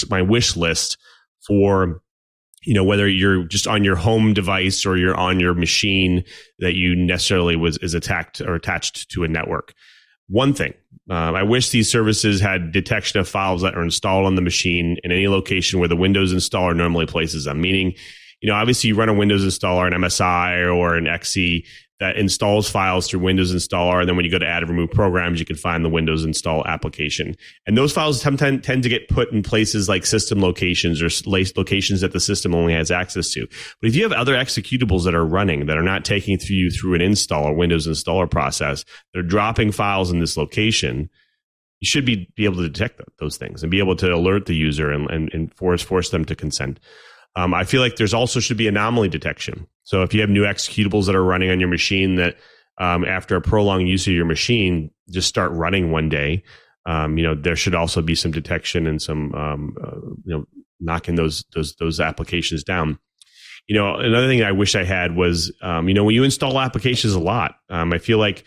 list for, whether you're just on your home device or you're on your machine that you necessarily is attacked or attached to a network. One thing, I wish these services had detection of files that are installed on the machine in any location where the Windows installer normally places them. Meaning, obviously you run a Windows installer, an MSI or an XE that installs files through Windows installer. And then when you go to add and remove programs, you can find the Windows install application. And those files tend to get put in places like system locations or locations that the system only has access to. But if you have other executables that are running that are not taking you through an installer, Windows installer process, they're dropping files in this location, you should be able to detect those things and be able to alert the user and force them to consent. I feel like there's also should be anomaly detection. So if you have new executables that are running on your machine that after a prolonged use of your machine just start running one day, there should also be some detection and some knocking those applications down. Another thing I wish I had was when you install applications a lot, I feel like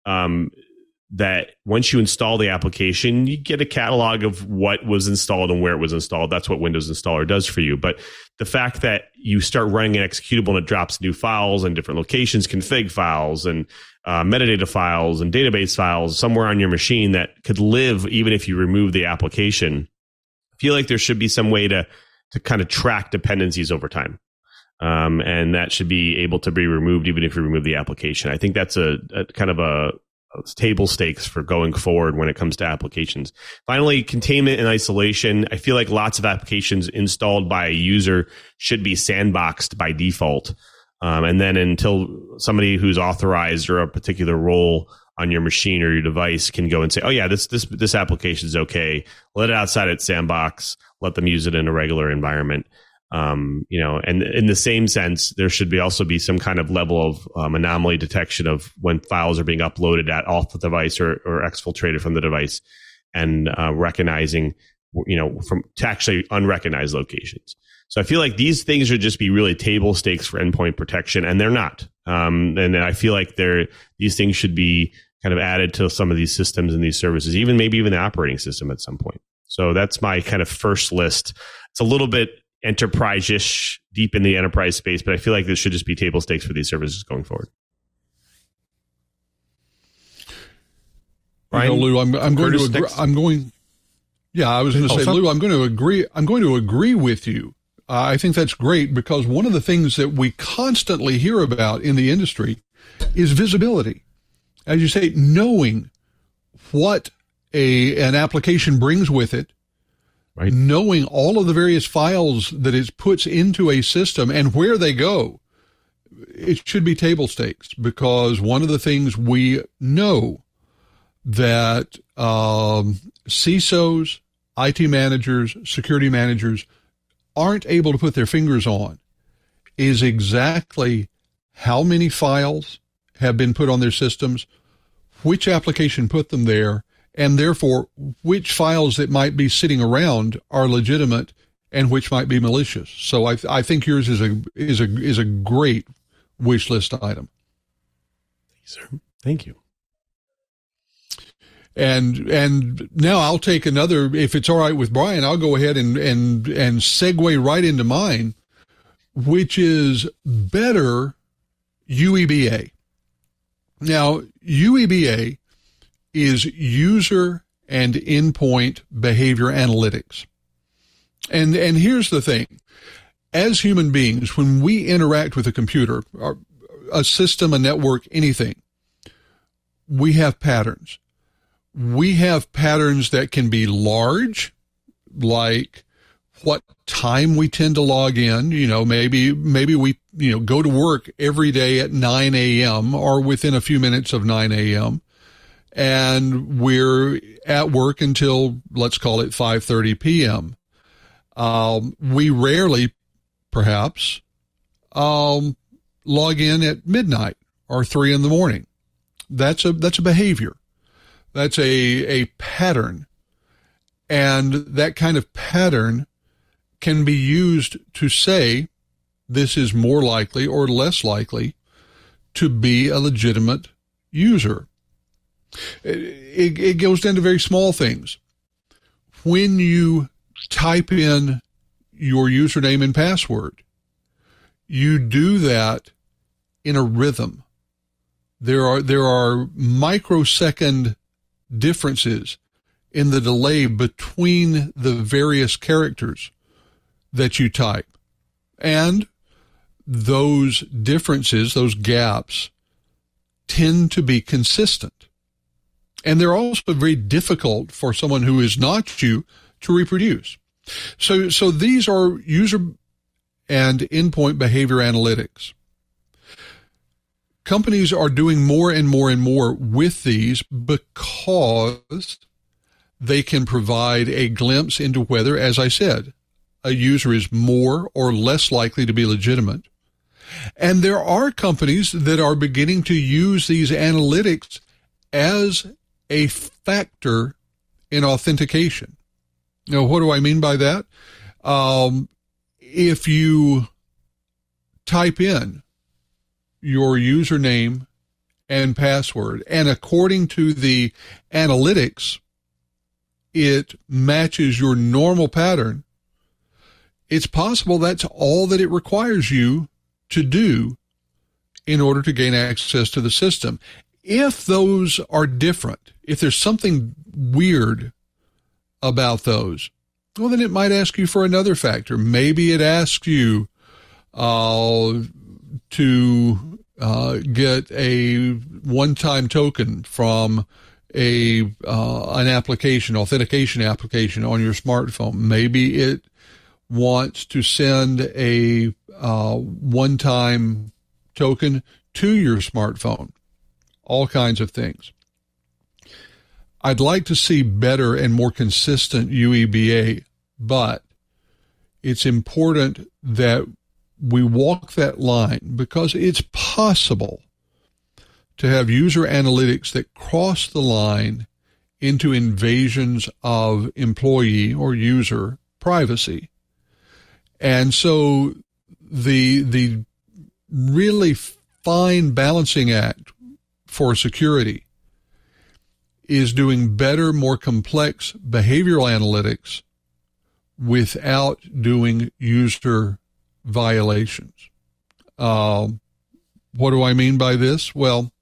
that once you install the application, you get a catalog of what was installed and where it was installed. That's what Windows Installer does for you. But the fact that you start running an executable and it drops new files in different locations, config files and metadata files and database files somewhere on your machine that could live even if you remove the application, I feel like there should be some way to kind of track dependencies over time. And that should be able to be removed even if you remove the application. I think that's a kind of a table stakes for going forward when it comes to applications. Finally, containment and isolation. I feel like lots of applications installed by a user should be sandboxed by default. And then until somebody who's authorized or a particular role on your machine or your device can go and say, oh yeah, this application is okay. Let it outside its sandbox. Let them use it in a regular environment. And in the same sense, there should also be some kind of level of anomaly detection of when files are being uploaded off the device or exfiltrated from the device, and recognizing, to actually unrecognized locations. So I feel like these things should just be really table stakes for endpoint protection, and they're not. And I feel like these things should be kind of added to some of these systems and these services, maybe even the operating system at some point. So that's my kind of first list. It's a little bit enterprise-ish, deep in the enterprise space, but I feel like this should just be table stakes for these services going forward. Lou, I'm going to agree. I was going to say, Lou, I'm going to agree. I'm going to agree with you. I think that's great, because one of the things that we constantly hear about in the industry is visibility. As you say, knowing what an application brings with it, right. Knowing all of the various files that it puts into a system and where they go, it should be table stakes, because one of the things we know that CISOs, IT managers, security managers aren't able to put their fingers on is exactly how many files have been put on their systems, which application put them there, and therefore which files that might be sitting around are legitimate and which might be malicious. So I think yours is a great wish list item. Sir, thank you. And now I'll take another, if it's all right with Brian, I'll go ahead and segue right into mine, which is better UEBA. Now, UEBA is user and endpoint behavior analytics. And here's the thing. As human beings, when we interact with a computer, a system, a network, anything, we have patterns. We have patterns that can be large, like what time we tend to log in. You know, maybe we, go to work every day at 9 a.m. or within a few minutes of 9 a.m. and we're at work until, let's call it 5:30 p.m. We rarely, perhaps, log in at midnight or 3 in the morning. That's a behavior. That's a pattern. And that kind of pattern can be used to say this is more likely or less likely to be a legitimate user. It goes down to very small things. When you type in your username and password, you do that in a rhythm. There are microsecond differences in the delay between the various characters that you type. And those differences, those gaps, tend to be consistent. And they're also very difficult for someone who is not you to reproduce. So these are user and endpoint behavior analytics. Companies are doing more and more and more with these because they can provide a glimpse into whether, as I said, a user is more or less likely to be legitimate. And there are companies that are beginning to use these analytics as a factor in authentication. Now, what do I mean by that? If you type in your username and password, and according to the analytics, it matches your normal pattern, it's possible that's all that it requires you to do in order to gain access to the system. If those are different, if there's something weird about those, well, then it might ask you for another factor. Maybe it asks you to get a one-time token from an application, authentication application on your smartphone. Maybe it wants to send a one-time token to your smartphone. All kinds of things. I'd like to see better and more consistent UEBA, but it's important that we walk that line because it's possible to have user analytics that cross the line into invasions of employee or user privacy. And so the really fine balancing act for security is doing better, more complex behavioral analytics without doing user violations. What do I mean by this? Well,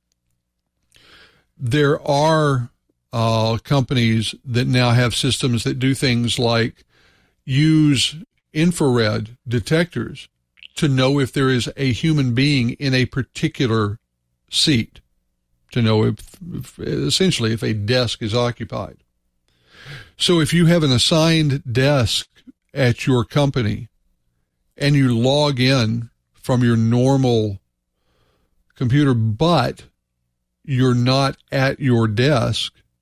there are companies that now have systems that do things like use infrared detectors to know if there is a human being in a particular seat, to know if essentially if a desk is occupied. So if you have an assigned desk at your company and you log in from your normal computer, but you're not at your desk,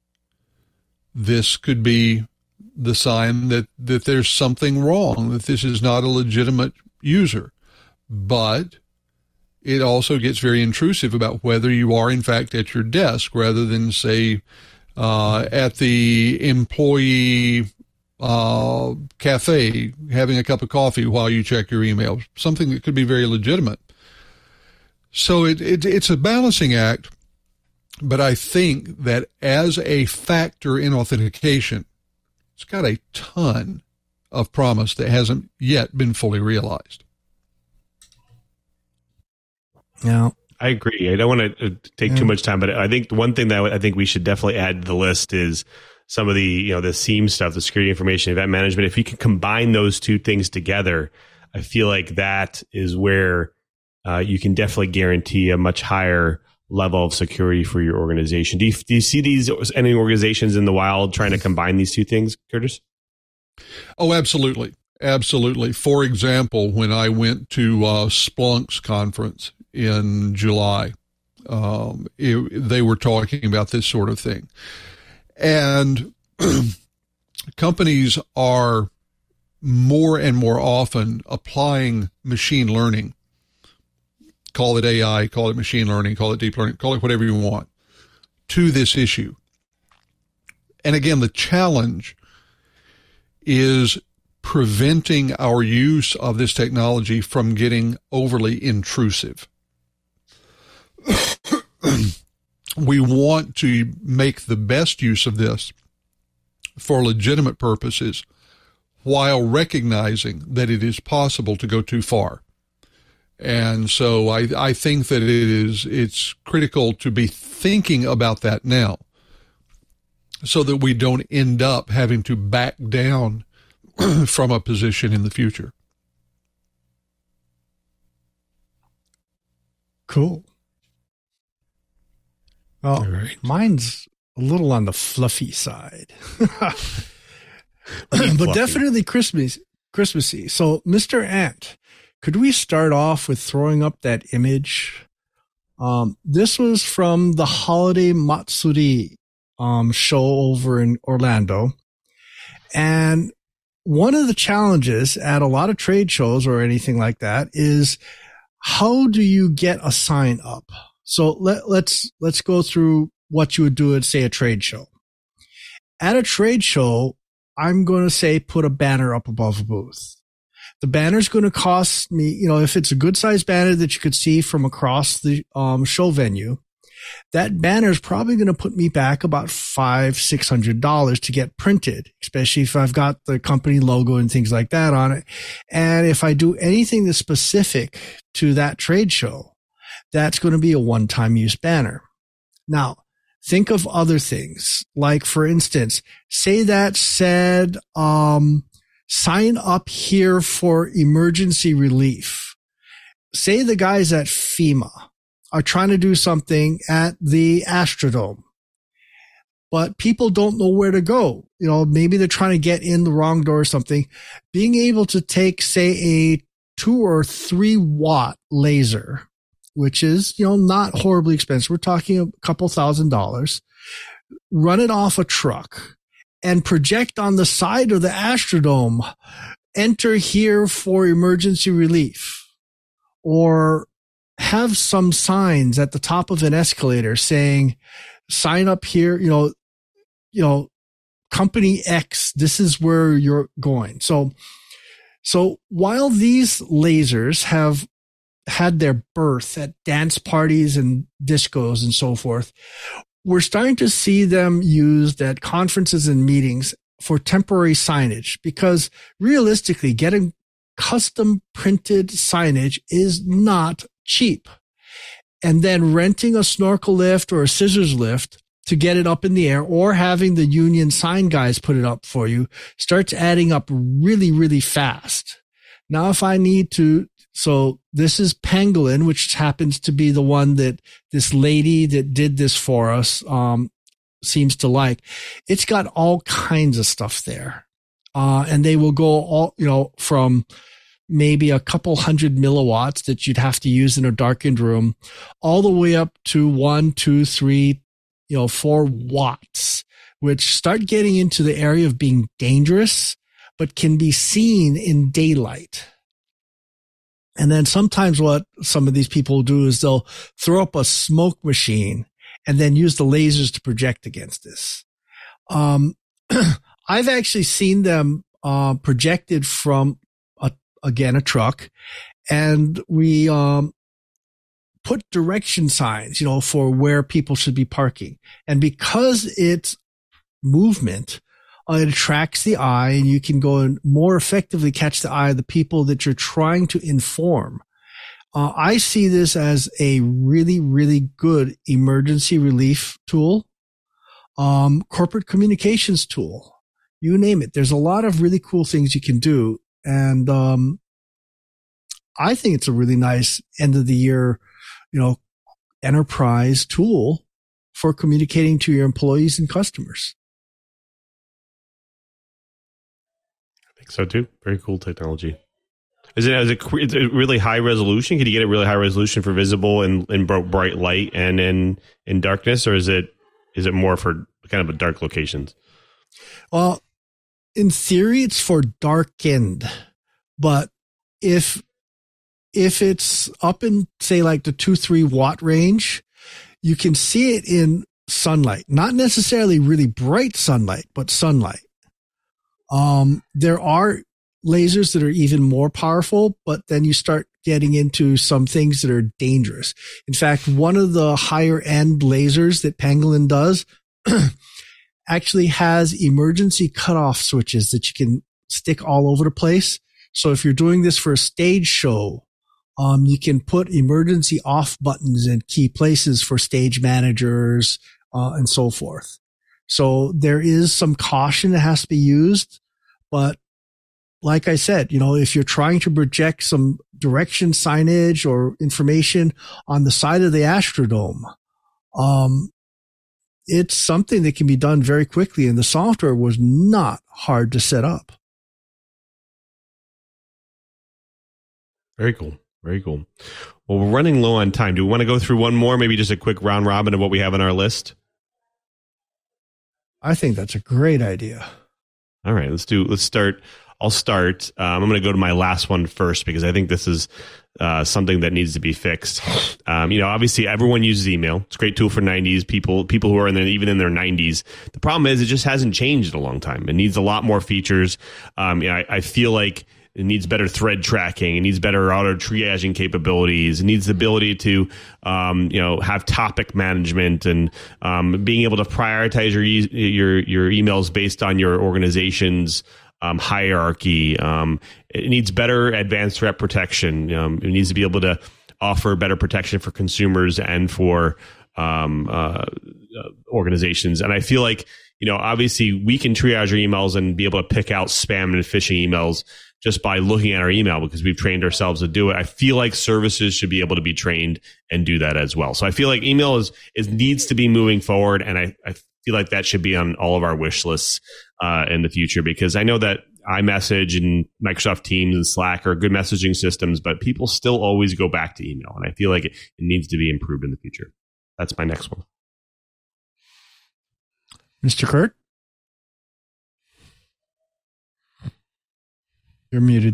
this could be the sign that there's something wrong, that this is not a legitimate user. But it also gets very intrusive about whether you are, in fact, at your desk rather than, say, at the employee cafe having a cup of coffee while you check your email, something that could be very legitimate. So it's a balancing act, but I think that as a factor in authentication, it's got a ton of promise that hasn't yet been fully realized. Now, I agree. I don't want to take too much time, but I think one thing that I think we should definitely add to the list is some of the, the SIEM stuff, the security information event management. If you can combine those two things together, I feel like that is where you can definitely guarantee a much higher level of security for your organization. Do you see any organizations in the wild trying to combine these two things, Curtis? Oh, absolutely. Absolutely. For example, when I went to Splunk's conference in July, they were talking about this sort of thing. And companies are more and more often applying machine learning. Call it AI, call it machine learning, call it deep learning, call it whatever you want, to this issue. And again, the challenge is preventing our use of this technology from getting overly intrusive. We want to make the best use of this for legitimate purposes while recognizing that it is possible to go too far. And so I think that it's critical to be thinking about that now so that we don't end up having to back down from a position in the future. Cool. Well, right. Mine's a little on the fluffy side, but definitely Christmassy. So, Mr. Ant, could we start off with throwing up that image? This was from the Holiday Matsuri show over in Orlando. And one of the challenges at a lot of trade shows or anything like that is, how do you get a sign up? So let's go through what you would do at, say, a trade show. At a trade show, I'm going to say put a banner up above a booth. The banner's going to cost me, if it's a good sized banner that you could see from across the show venue, that banner is probably going to put me back about $500-$600 to get printed, especially if I've got the company logo and things like that on it. And if I do anything that's specific to that trade show, that's going to be a one-time use banner. Now, think of other things. Like, for instance, say that said, sign up here for emergency relief. Say the guys at FEMA are trying to do something at the Astrodome, but people don't know where to go. Maybe they're trying to get in the wrong door or something. Being able to take, say, a 2 or 3 watt laser, which is, not horribly expensive. We're talking a couple $1,000s, run it off a truck and project on the side of the Astrodome, enter here for emergency relief, or have some signs at the top of an escalator saying, sign up here, company X, this is where you're going. So while these lasers have had their birth at dance parties and discos and so forth, we're starting to see them used at conferences and meetings for temporary signage, because realistically, getting custom printed signage is not cheap. And then renting a snorkel lift or a scissors lift to get it up in the air, or having the union sign guys put it up for you, starts adding up really, really fast. Now, if I need to, so this is Pangolin, which happens to be the one that this lady that did this for us seems to like. It's got all kinds of stuff there. And they will go all, from maybe a couple 100 milliwatts that you'd have to use in a darkened room, all the way up to 1, 2, 3, 4 watts, which start getting into the area of being dangerous, but can be seen in daylight. And then sometimes what some of these people do is they'll throw up a smoke machine and then use the lasers to project against this. I've actually seen them projected from a truck, and we put direction signs, for where people should be parking. And because it's movement, it attracts the eye, and you can go and more effectively catch the eye of the people that you're trying to inform. I see this as a really, really good emergency relief tool, corporate communications tool, you name it. There's a lot of really cool things you can do. And I think it's a really nice end of the year, enterprise tool for communicating to your employees and customers. I think so too. Very cool technology. Is it really high resolution? Can you get a really high resolution for visible in bright light and in darkness, or is it more for kind of dark locations? Well, in theory, it's for darkened, but if it's up in, say, like the 2-3 watt range, you can see it in sunlight, not necessarily really bright sunlight, but sunlight. There are lasers that are even more powerful, but then you start getting into some things that are dangerous. In fact, one of the higher end lasers that Pangolin does actually has emergency cutoff switches that you can stick all over the place. So if you're doing this for a stage show, you can put emergency off buttons in key places for stage managers, and so forth. So there is some caution that has to be used, but like I said, if you're trying to project some direction signage or information on the side of the Astrodome, it's something that can be done very quickly, and the software was not hard to set up. Very cool. Very cool. Well, we're running low on time. Do we want to go through one more, maybe just a quick round robin of what we have on our list? I think that's a great idea. All right, let's start. I'll start. I'm going to go to my last one first because I think this is something that needs to be fixed. Obviously everyone uses email. It's a great tool for 90s people who are even in their 90s. The problem is it just hasn't changed in a long time. It needs a lot more features. I feel like it needs better thread tracking. It needs better auto triaging capabilities. It needs the ability to, have topic management and being able to prioritize your emails based on your organization's hierarchy. It needs better advanced threat protection. It needs to be able to offer better protection for consumers and for organizations. And I feel like, obviously we can triage our emails and be able to pick out spam and phishing emails just by looking at our email because we've trained ourselves to do it. I feel like services should be able to be trained and do that as well. So I feel like email needs to be moving forward, and I feel like that should be on all of our wish lists in the future, because I know that iMessage and Microsoft Teams and Slack are good messaging systems, but people still always go back to email, and I feel like it needs to be improved in the future. That's my next one. Mr. Kurt? You're muted.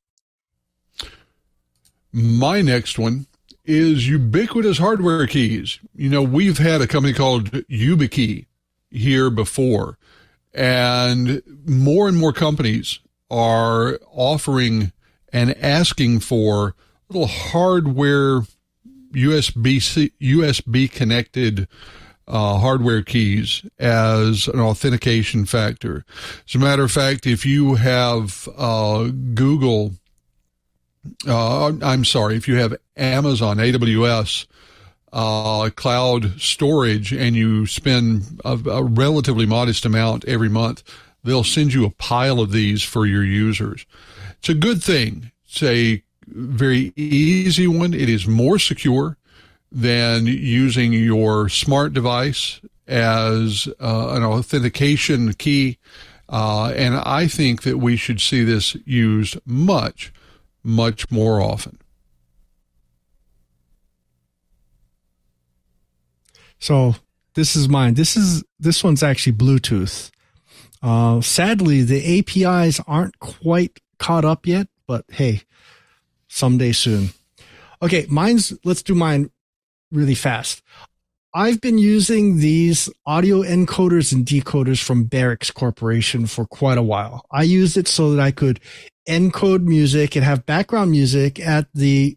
My next one is ubiquitous hardware keys. We've had a company called YubiKey here before, and more companies are offering and asking for little hardware USB connected hardware keys as an authentication factor. As a matter of fact, if you have if you have Amazon AWS cloud storage and you spend a relatively modest amount every month, they'll send you a pile of these for your users. It's a good thing. It's a very easy one. It is more secure than using your smart device as an authentication key. And I think that we should see this used much, much more often. So This is mine. This one's actually Bluetooth. Sadly, the APIs aren't quite caught up yet, but hey, someday soon. Okay, let's do mine really fast. I've been using these audio encoders and decoders from Barrix Corporation for quite a while. I used it so that I could encode music and have background music at the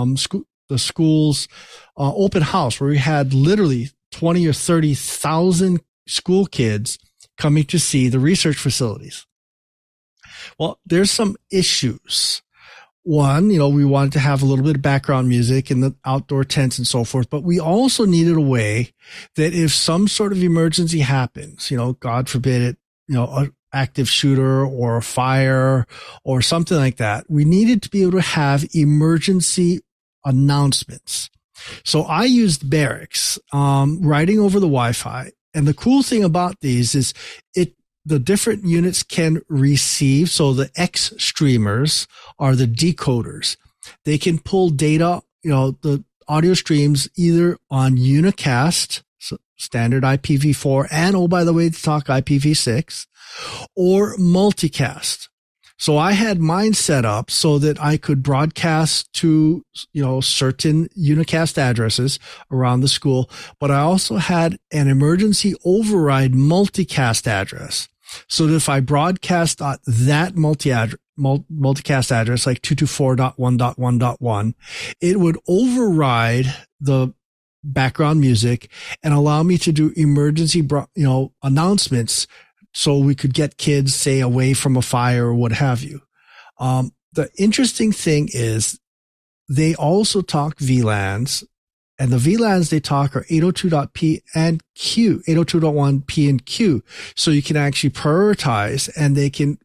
school's open house, where we had literally 20 or 30,000 school kids coming to see the research facilities. Well, there's some issues. One, we wanted to have a little bit of background music in the outdoor tents and so forth, but we also needed a way that if some sort of emergency happens, God forbid it, an active shooter or a fire or something like that, we needed to be able to have emergency announcements. So I used Barrix, writing over the Wi-Fi. And the cool thing about these is the different units can receive. So the X streamers are the decoders. They can pull data, the audio streams either on unicast, so standard IPv4, and oh, by the way, talk IPv6, or multicast. So I had mine set up so that I could broadcast to, certain unicast addresses around the school, but I also had an emergency override multicast address. So that if I broadcast that multicast address, like 224.1.1.1, it would override the background music and allow me to do emergency, announcements, so we could get kids, say, away from a fire or what have you. The interesting thing is they also talk VLANs, and the VLANs they talk are 802.P and Q, 802.1P and Q. So you can actually prioritize, and they can,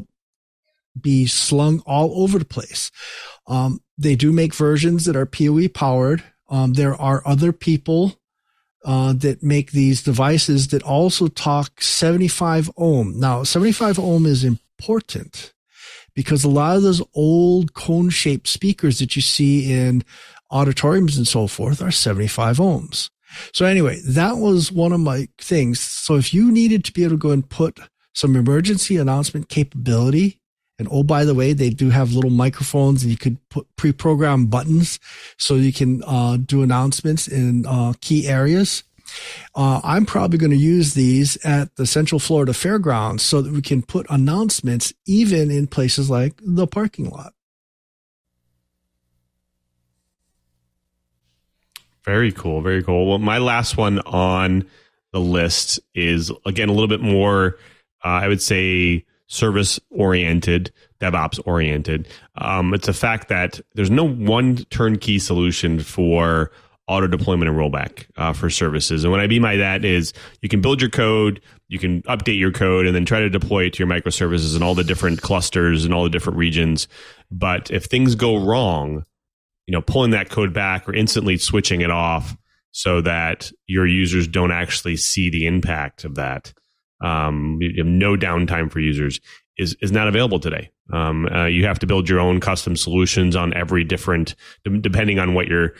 be slung all over the place. They do make versions that are PoE powered. There are other people that make these devices that also talk 75 ohm. Now, 75 ohm is important because a lot of those old cone-shaped speakers that you see in auditoriums and so forth are 75 ohms. So anyway, that was one of my things. So if you needed to be able to go and put some emergency announcement capability, and oh, by the way, they do have little microphones and you could put pre-program buttons so you can do announcements in key areas. I'm probably going to use these at the Central Florida Fairgrounds so that we can put announcements even in places like the parking lot. Very cool. Very cool. Well, my last one on the list is, again, a little bit more, I would say, service-oriented, DevOps-oriented. It's a fact that there's no one turnkey solution for auto deployment and rollback for services. And what I mean by that is you can build your code, you can update your code, and then try to deploy it to your microservices and all the different clusters and all the different regions. But if things go wrong, pulling that code back or instantly switching it off so that your users don't actually see the impact of that, you have no downtime for users, is not available today. You have to build your own custom solutions on every different, depending on what your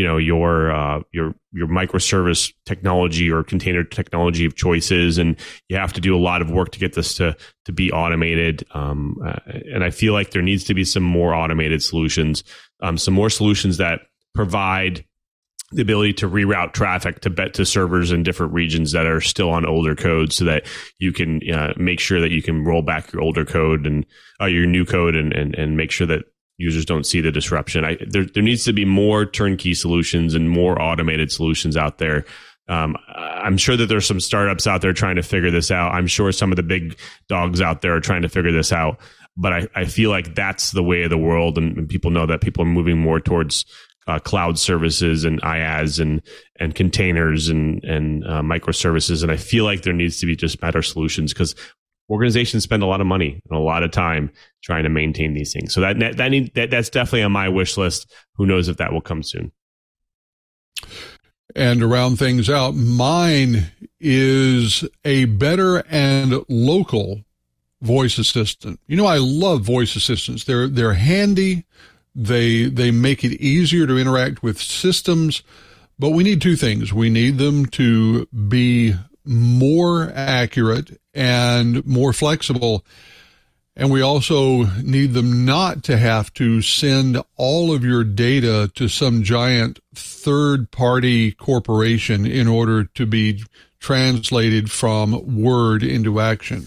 microservice technology or container technology of choice is, and you have to do a lot of work to get this to be automated. And I feel like there needs to be some more automated solutions, some more solutions that provide the ability to reroute traffic to servers in different regions that are still on older code, so that you can make sure that you can roll back your older code and your new code and make sure that users don't see the disruption. There needs to be more turnkey solutions and more automated solutions out there. I'm sure that there's some startups out there trying to figure this out. I'm sure some of the big dogs out there are trying to figure this out. But I feel like that's the way of the world, and people know that people are moving more towards cloud services and IaaS and containers and microservices. And I feel like there needs to be just better solutions, because organizations spend a lot of money and a lot of time trying to maintain these things. So that's definitely on my wish list. Who knows if that will come soon. And to round things out, mine is a better and local voice assistant. I love voice assistants. They're handy. They make it easier to interact with systems, But we need two things. We need them to be more accurate and more flexible. And we also need them not to have to send all of your data to some giant third-party corporation in order to be translated from word into action.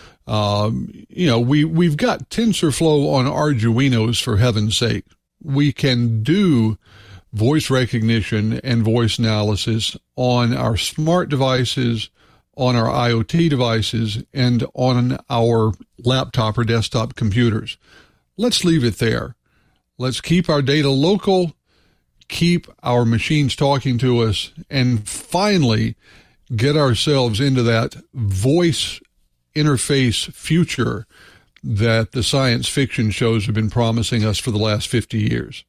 We've got TensorFlow on Arduinos, for heaven's sake. We can do voice recognition and voice analysis on our smart devices, on our IoT devices, and on our laptop or desktop computers. Let's leave it there. Let's keep our data local, keep our machines talking to us, and finally get ourselves into that voice interface future that the science fiction shows have been promising us for the last 50 years.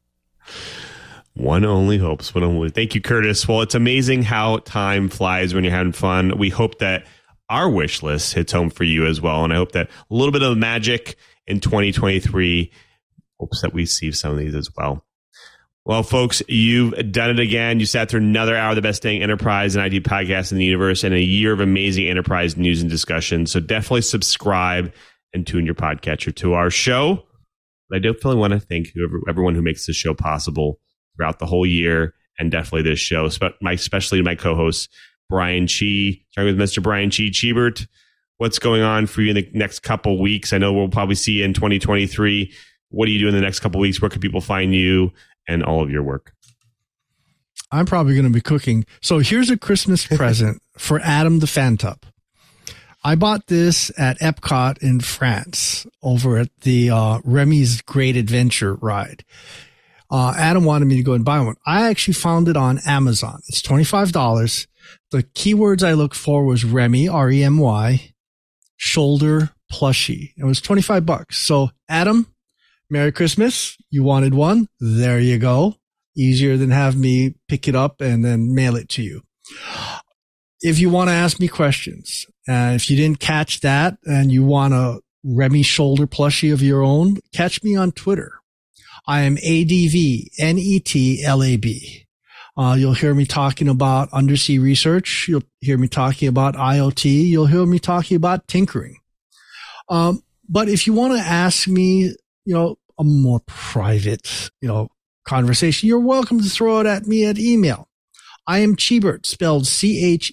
One only hopes. One only. Thank you, Curtis. Well, it's amazing how time flies when you're having fun. We hope that our wish list hits home for you as well. And I hope that a little bit of magic in 2023 hopes that we see some of these as well. Well, folks, you've done it again. You sat through another hour of the best dang enterprise and IT podcast in the universe and a year of amazing enterprise news and discussion. So definitely subscribe and tune your podcatcher to our show. But I definitely want to thank everyone who makes this show possible throughout the whole year, and definitely this show, especially my co-host, Brian Chi. Starting with Mr. Brian Chi. Chibert, what's going on for you in the next couple weeks? I know we'll probably see you in 2023. What do you do in the next couple weeks? Where can people find you and all of your work? I'm probably going to be cooking. So here's a Christmas present for Adam the Fantup. I bought this at Epcot in France over at the Remy's Great Adventure ride. Adam wanted me to go and buy one. I actually found it on Amazon. It's $25. The keywords I looked for was Remy, R-E-M-Y, shoulder plushie. It was $25. So Adam, Merry Christmas. You wanted one. There you go. Easier than have me pick it up and then mail it to you. If you want to ask me questions, if you didn't catch that and you want a Remy shoulder plushie of your own, catch me on Twitter. I am ADVNETLAB. You'll hear me talking about undersea research. You'll hear me talking about IoT. You'll hear me talking about tinkering. But if you want to ask me, a more private, conversation, you're welcome to throw it at me at email. I am Chibert, spelled CheeBert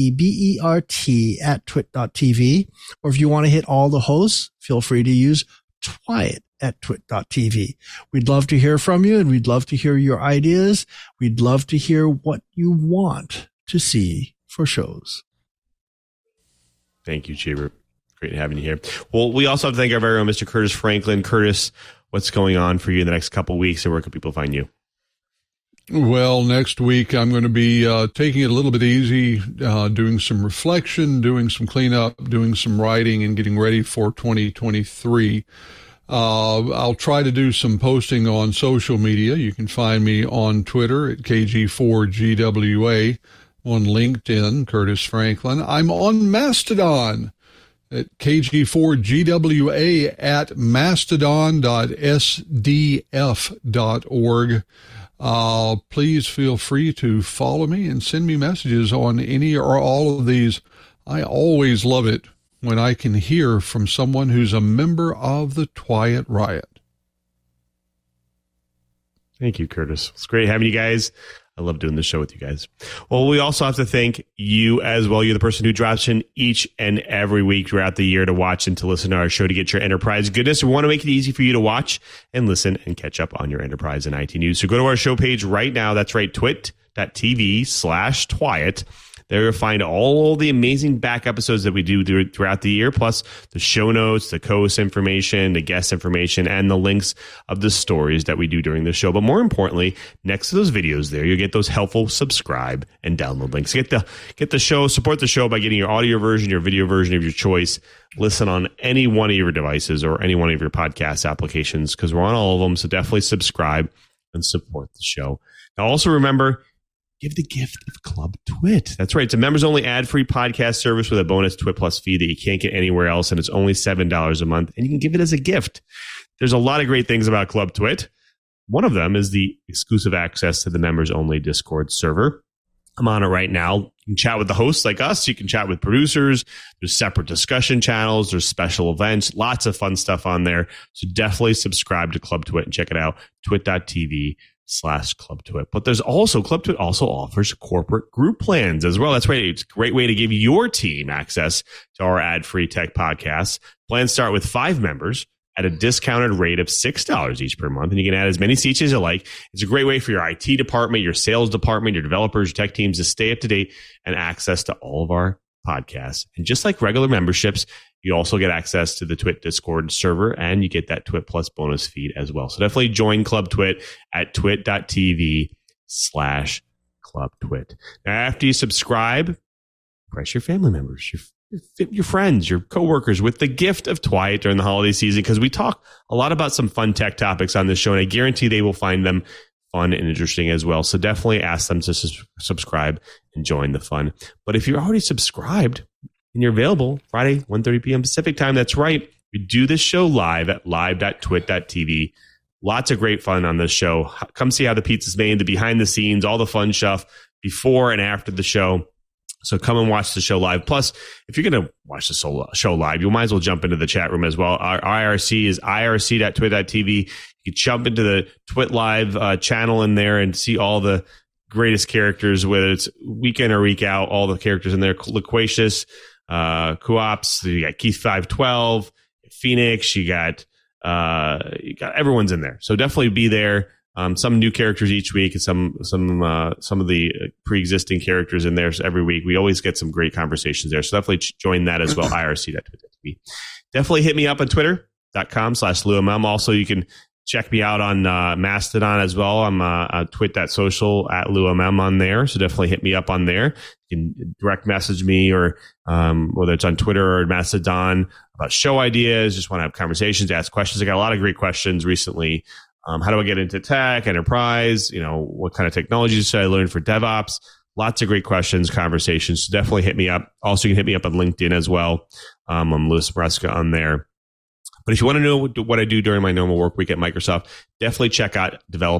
@twit.tv. Or if you want to hit all the hosts, feel free to use Twyet @twit.tv. We'd love to hear from you, and we'd love to hear your ideas. We'd love to hear what you want to see for shows. Thank you, Chibert. Great having you here. Well, we also have to thank our very own Mr. Curtis Franklin. Curtis, what's going on for you in the next couple of weeks, and where can people find you? Well, next week I'm going to be taking it a little bit easy, doing some reflection, doing some cleanup, doing some writing, and getting ready for 2023. I'll try to do some posting on social media. You can find me on Twitter at KG4GWA, on LinkedIn, Curtis Franklin. I'm on Mastodon at KG4GWA at mastodon.sdf.org. Please feel free to follow me and send me messages on any or all of these. I always love it when I can hear from someone who's a member of the Twyet Riot. Thank you, Curtis. It's great having you guys. I love doing this show with you guys. Well, we also have to thank you as well. You're the person who drops in each and every week throughout the year to watch and to listen to our show to get your enterprise goodness. We want to make it easy for you to watch and listen and catch up on your enterprise and IT news. So go to our show page right now. That's right, twit.tv/Twyet. There you'll find all the amazing back episodes that we do throughout the year, plus the show notes, the co-host information, the guest information, and the links of the stories that we do during the show. But more importantly, next to those videos there, you'll get those helpful subscribe and download links. Get the show, support the show by getting your audio version, your video version of your choice. Listen on any one of your devices or any one of your podcast applications, because we're on all of them. So definitely subscribe and support the show. Now also remember, give the gift of Club Twit. That's right. It's a members-only ad-free podcast service with a bonus Twit Plus fee that you can't get anywhere else, and it's only $7 a month, and you can give it as a gift. There's a lot of great things about Club Twit. One of them is the exclusive access to the members only Discord server. I'm on it right now. You can chat with the hosts like us. You can chat with producers. There's separate discussion channels. There's special events. Lots of fun stuff on there. So definitely subscribe to Club Twit and check it out. twit.tv/Club Twit. But there's also, Club Twit also offers corporate group plans as well. That's right. It's a great way to give your team access to our ad-free tech podcasts. Plans start with 5 members at a discounted rate of $6 each per month. And you can add as many seats as you like. It's a great way for your IT department, your sales department, your developers, your tech teams to stay up to date and access to all of our podcasts. And just like regular memberships, you also get access to the Twit Discord server and you get that Twit Plus bonus feed as well. So definitely join Club Twit at twit.tv/Club Twit. Now, after you subscribe, impress your family members, your friends, your coworkers with the gift of Twit during the holiday season, because we talk a lot about some fun tech topics on this show, and I guarantee they will find them fun and interesting as well. So definitely ask them to subscribe and join the fun. But if you're already subscribed and you're available Friday, 1:30 p.m. Pacific time, that's right. We do this show live at live.twit.tv. Lots of great fun on this show. Come see how the pizza's made, the behind the scenes, all the fun stuff before and after the show. So come and watch the show live. Plus, if you're going to watch the show live, you might as well jump into the chat room as well. Our IRC is irc.twit.tv. You can jump into the Twit Live channel in there and see all the greatest characters, whether it's week in or week out, all the characters in there. Loquacious, Coops, you got Keith 512, Phoenix, you got everyone's in there. So definitely be there. Some new characters each week and some of the pre-existing characters in there every week. We always get some great conversations there. So definitely join that as well. IRC.twit.tv. Definitely hit me up on twitter.com/LouMM. Also, you can check me out on Mastodon as well. I'm twit.social @LouMM on there. So definitely hit me up on there. You can direct message me or whether it's on Twitter or Mastodon about show ideas, just want to have conversations, ask questions. I got a lot of great questions recently. How do I get into tech, enterprise? What kind of technologies should I learn for DevOps? Lots of great questions, conversations. So definitely hit me up. Also, you can hit me up on LinkedIn as well. I'm Louis Maresca on there. But if you want to know what I do during my normal work week at Microsoft, definitely check out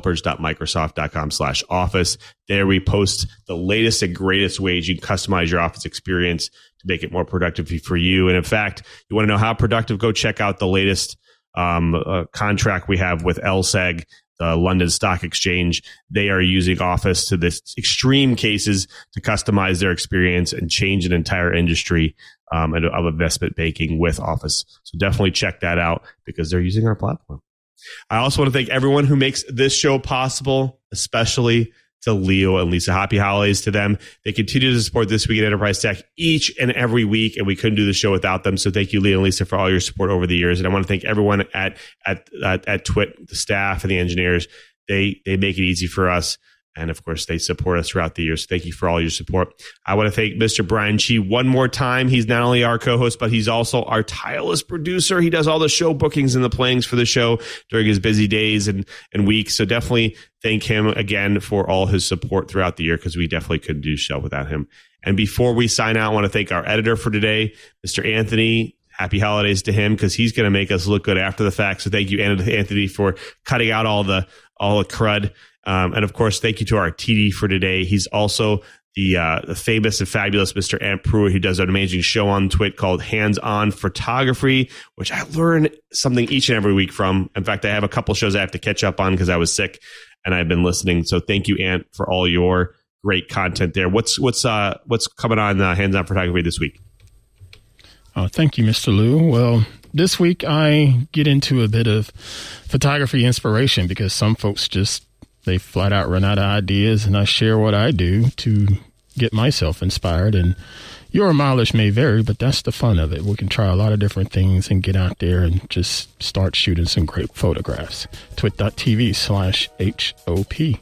developers.microsoft.com/office. There we post the latest and greatest ways you can customize your Office experience to make it more productive for you. And in fact, you want to know how productive? Go check out the latest contract we have with LSEG, the London Stock Exchange. They are using Office to this extreme cases to customize their experience and change an entire industry of investment banking with Office. So definitely check that out because they're using our platform. I also want to thank everyone who makes this show possible, especially to Leo and Lisa. Happy holidays to them. They continue to support This Week in Enterprise Tech each and every week, and we couldn't do the show without them. So thank you, Leo and Lisa, for all your support over the years. And I want to thank everyone at Twit, the staff and the engineers. They make it easy for us. And of course, they support us throughout the year. So thank you for all your support. I want to thank Mr. Brian Chi one more time. He's not only our co-host, but he's also our tireless producer. He does all the show bookings and the playings for the show during his busy days and weeks. So definitely thank him again for all his support throughout the year, because we definitely couldn't do the show without him. And before we sign out, I want to thank our editor for today, Mr. Anthony. Happy holidays to him, because he's going to make us look good after the fact. So thank you, Anthony, for cutting out all the crud. And of course, thank you to our TD for today. He's also the famous and fabulous Mr. Ant Pruitt, who does an amazing show on Twit called Hands On Photography, which I learn something each and every week from. In fact, I have a couple shows I have to catch up on because I was sick and I've been listening. So thank you, Ant, for all your great content there. What's coming on Hands On Photography this week? Thank you, Mr. Lou. Well, this week I get into a bit of photography inspiration because some folks they flat out run out of ideas, and I share what I do to get myself inspired. And your mileage may vary, but that's the fun of it. We can try a lot of different things and get out there and just start shooting some great photographs. twit.tv/HOP.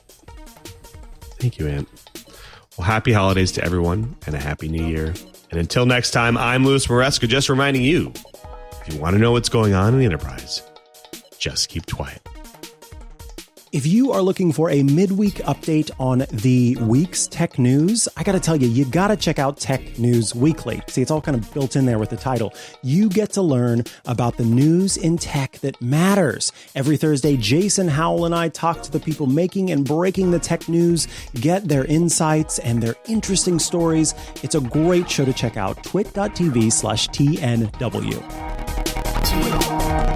Thank you, Ant. Well, happy holidays to everyone and a happy new year. And until next time, I'm Louis Maresca, just reminding you, if you want to know what's going on in the enterprise, just keep quiet. If you are looking for a midweek update on the week's tech news, I got to tell you, you got to check out Tech News Weekly. See, it's all kind of built in there with the title. You get to learn about the news in tech that matters. Every Thursday, Jason Howell and I talk to the people making and breaking the tech news, get their insights and their interesting stories. It's a great show to check out. twit.tv/TNW.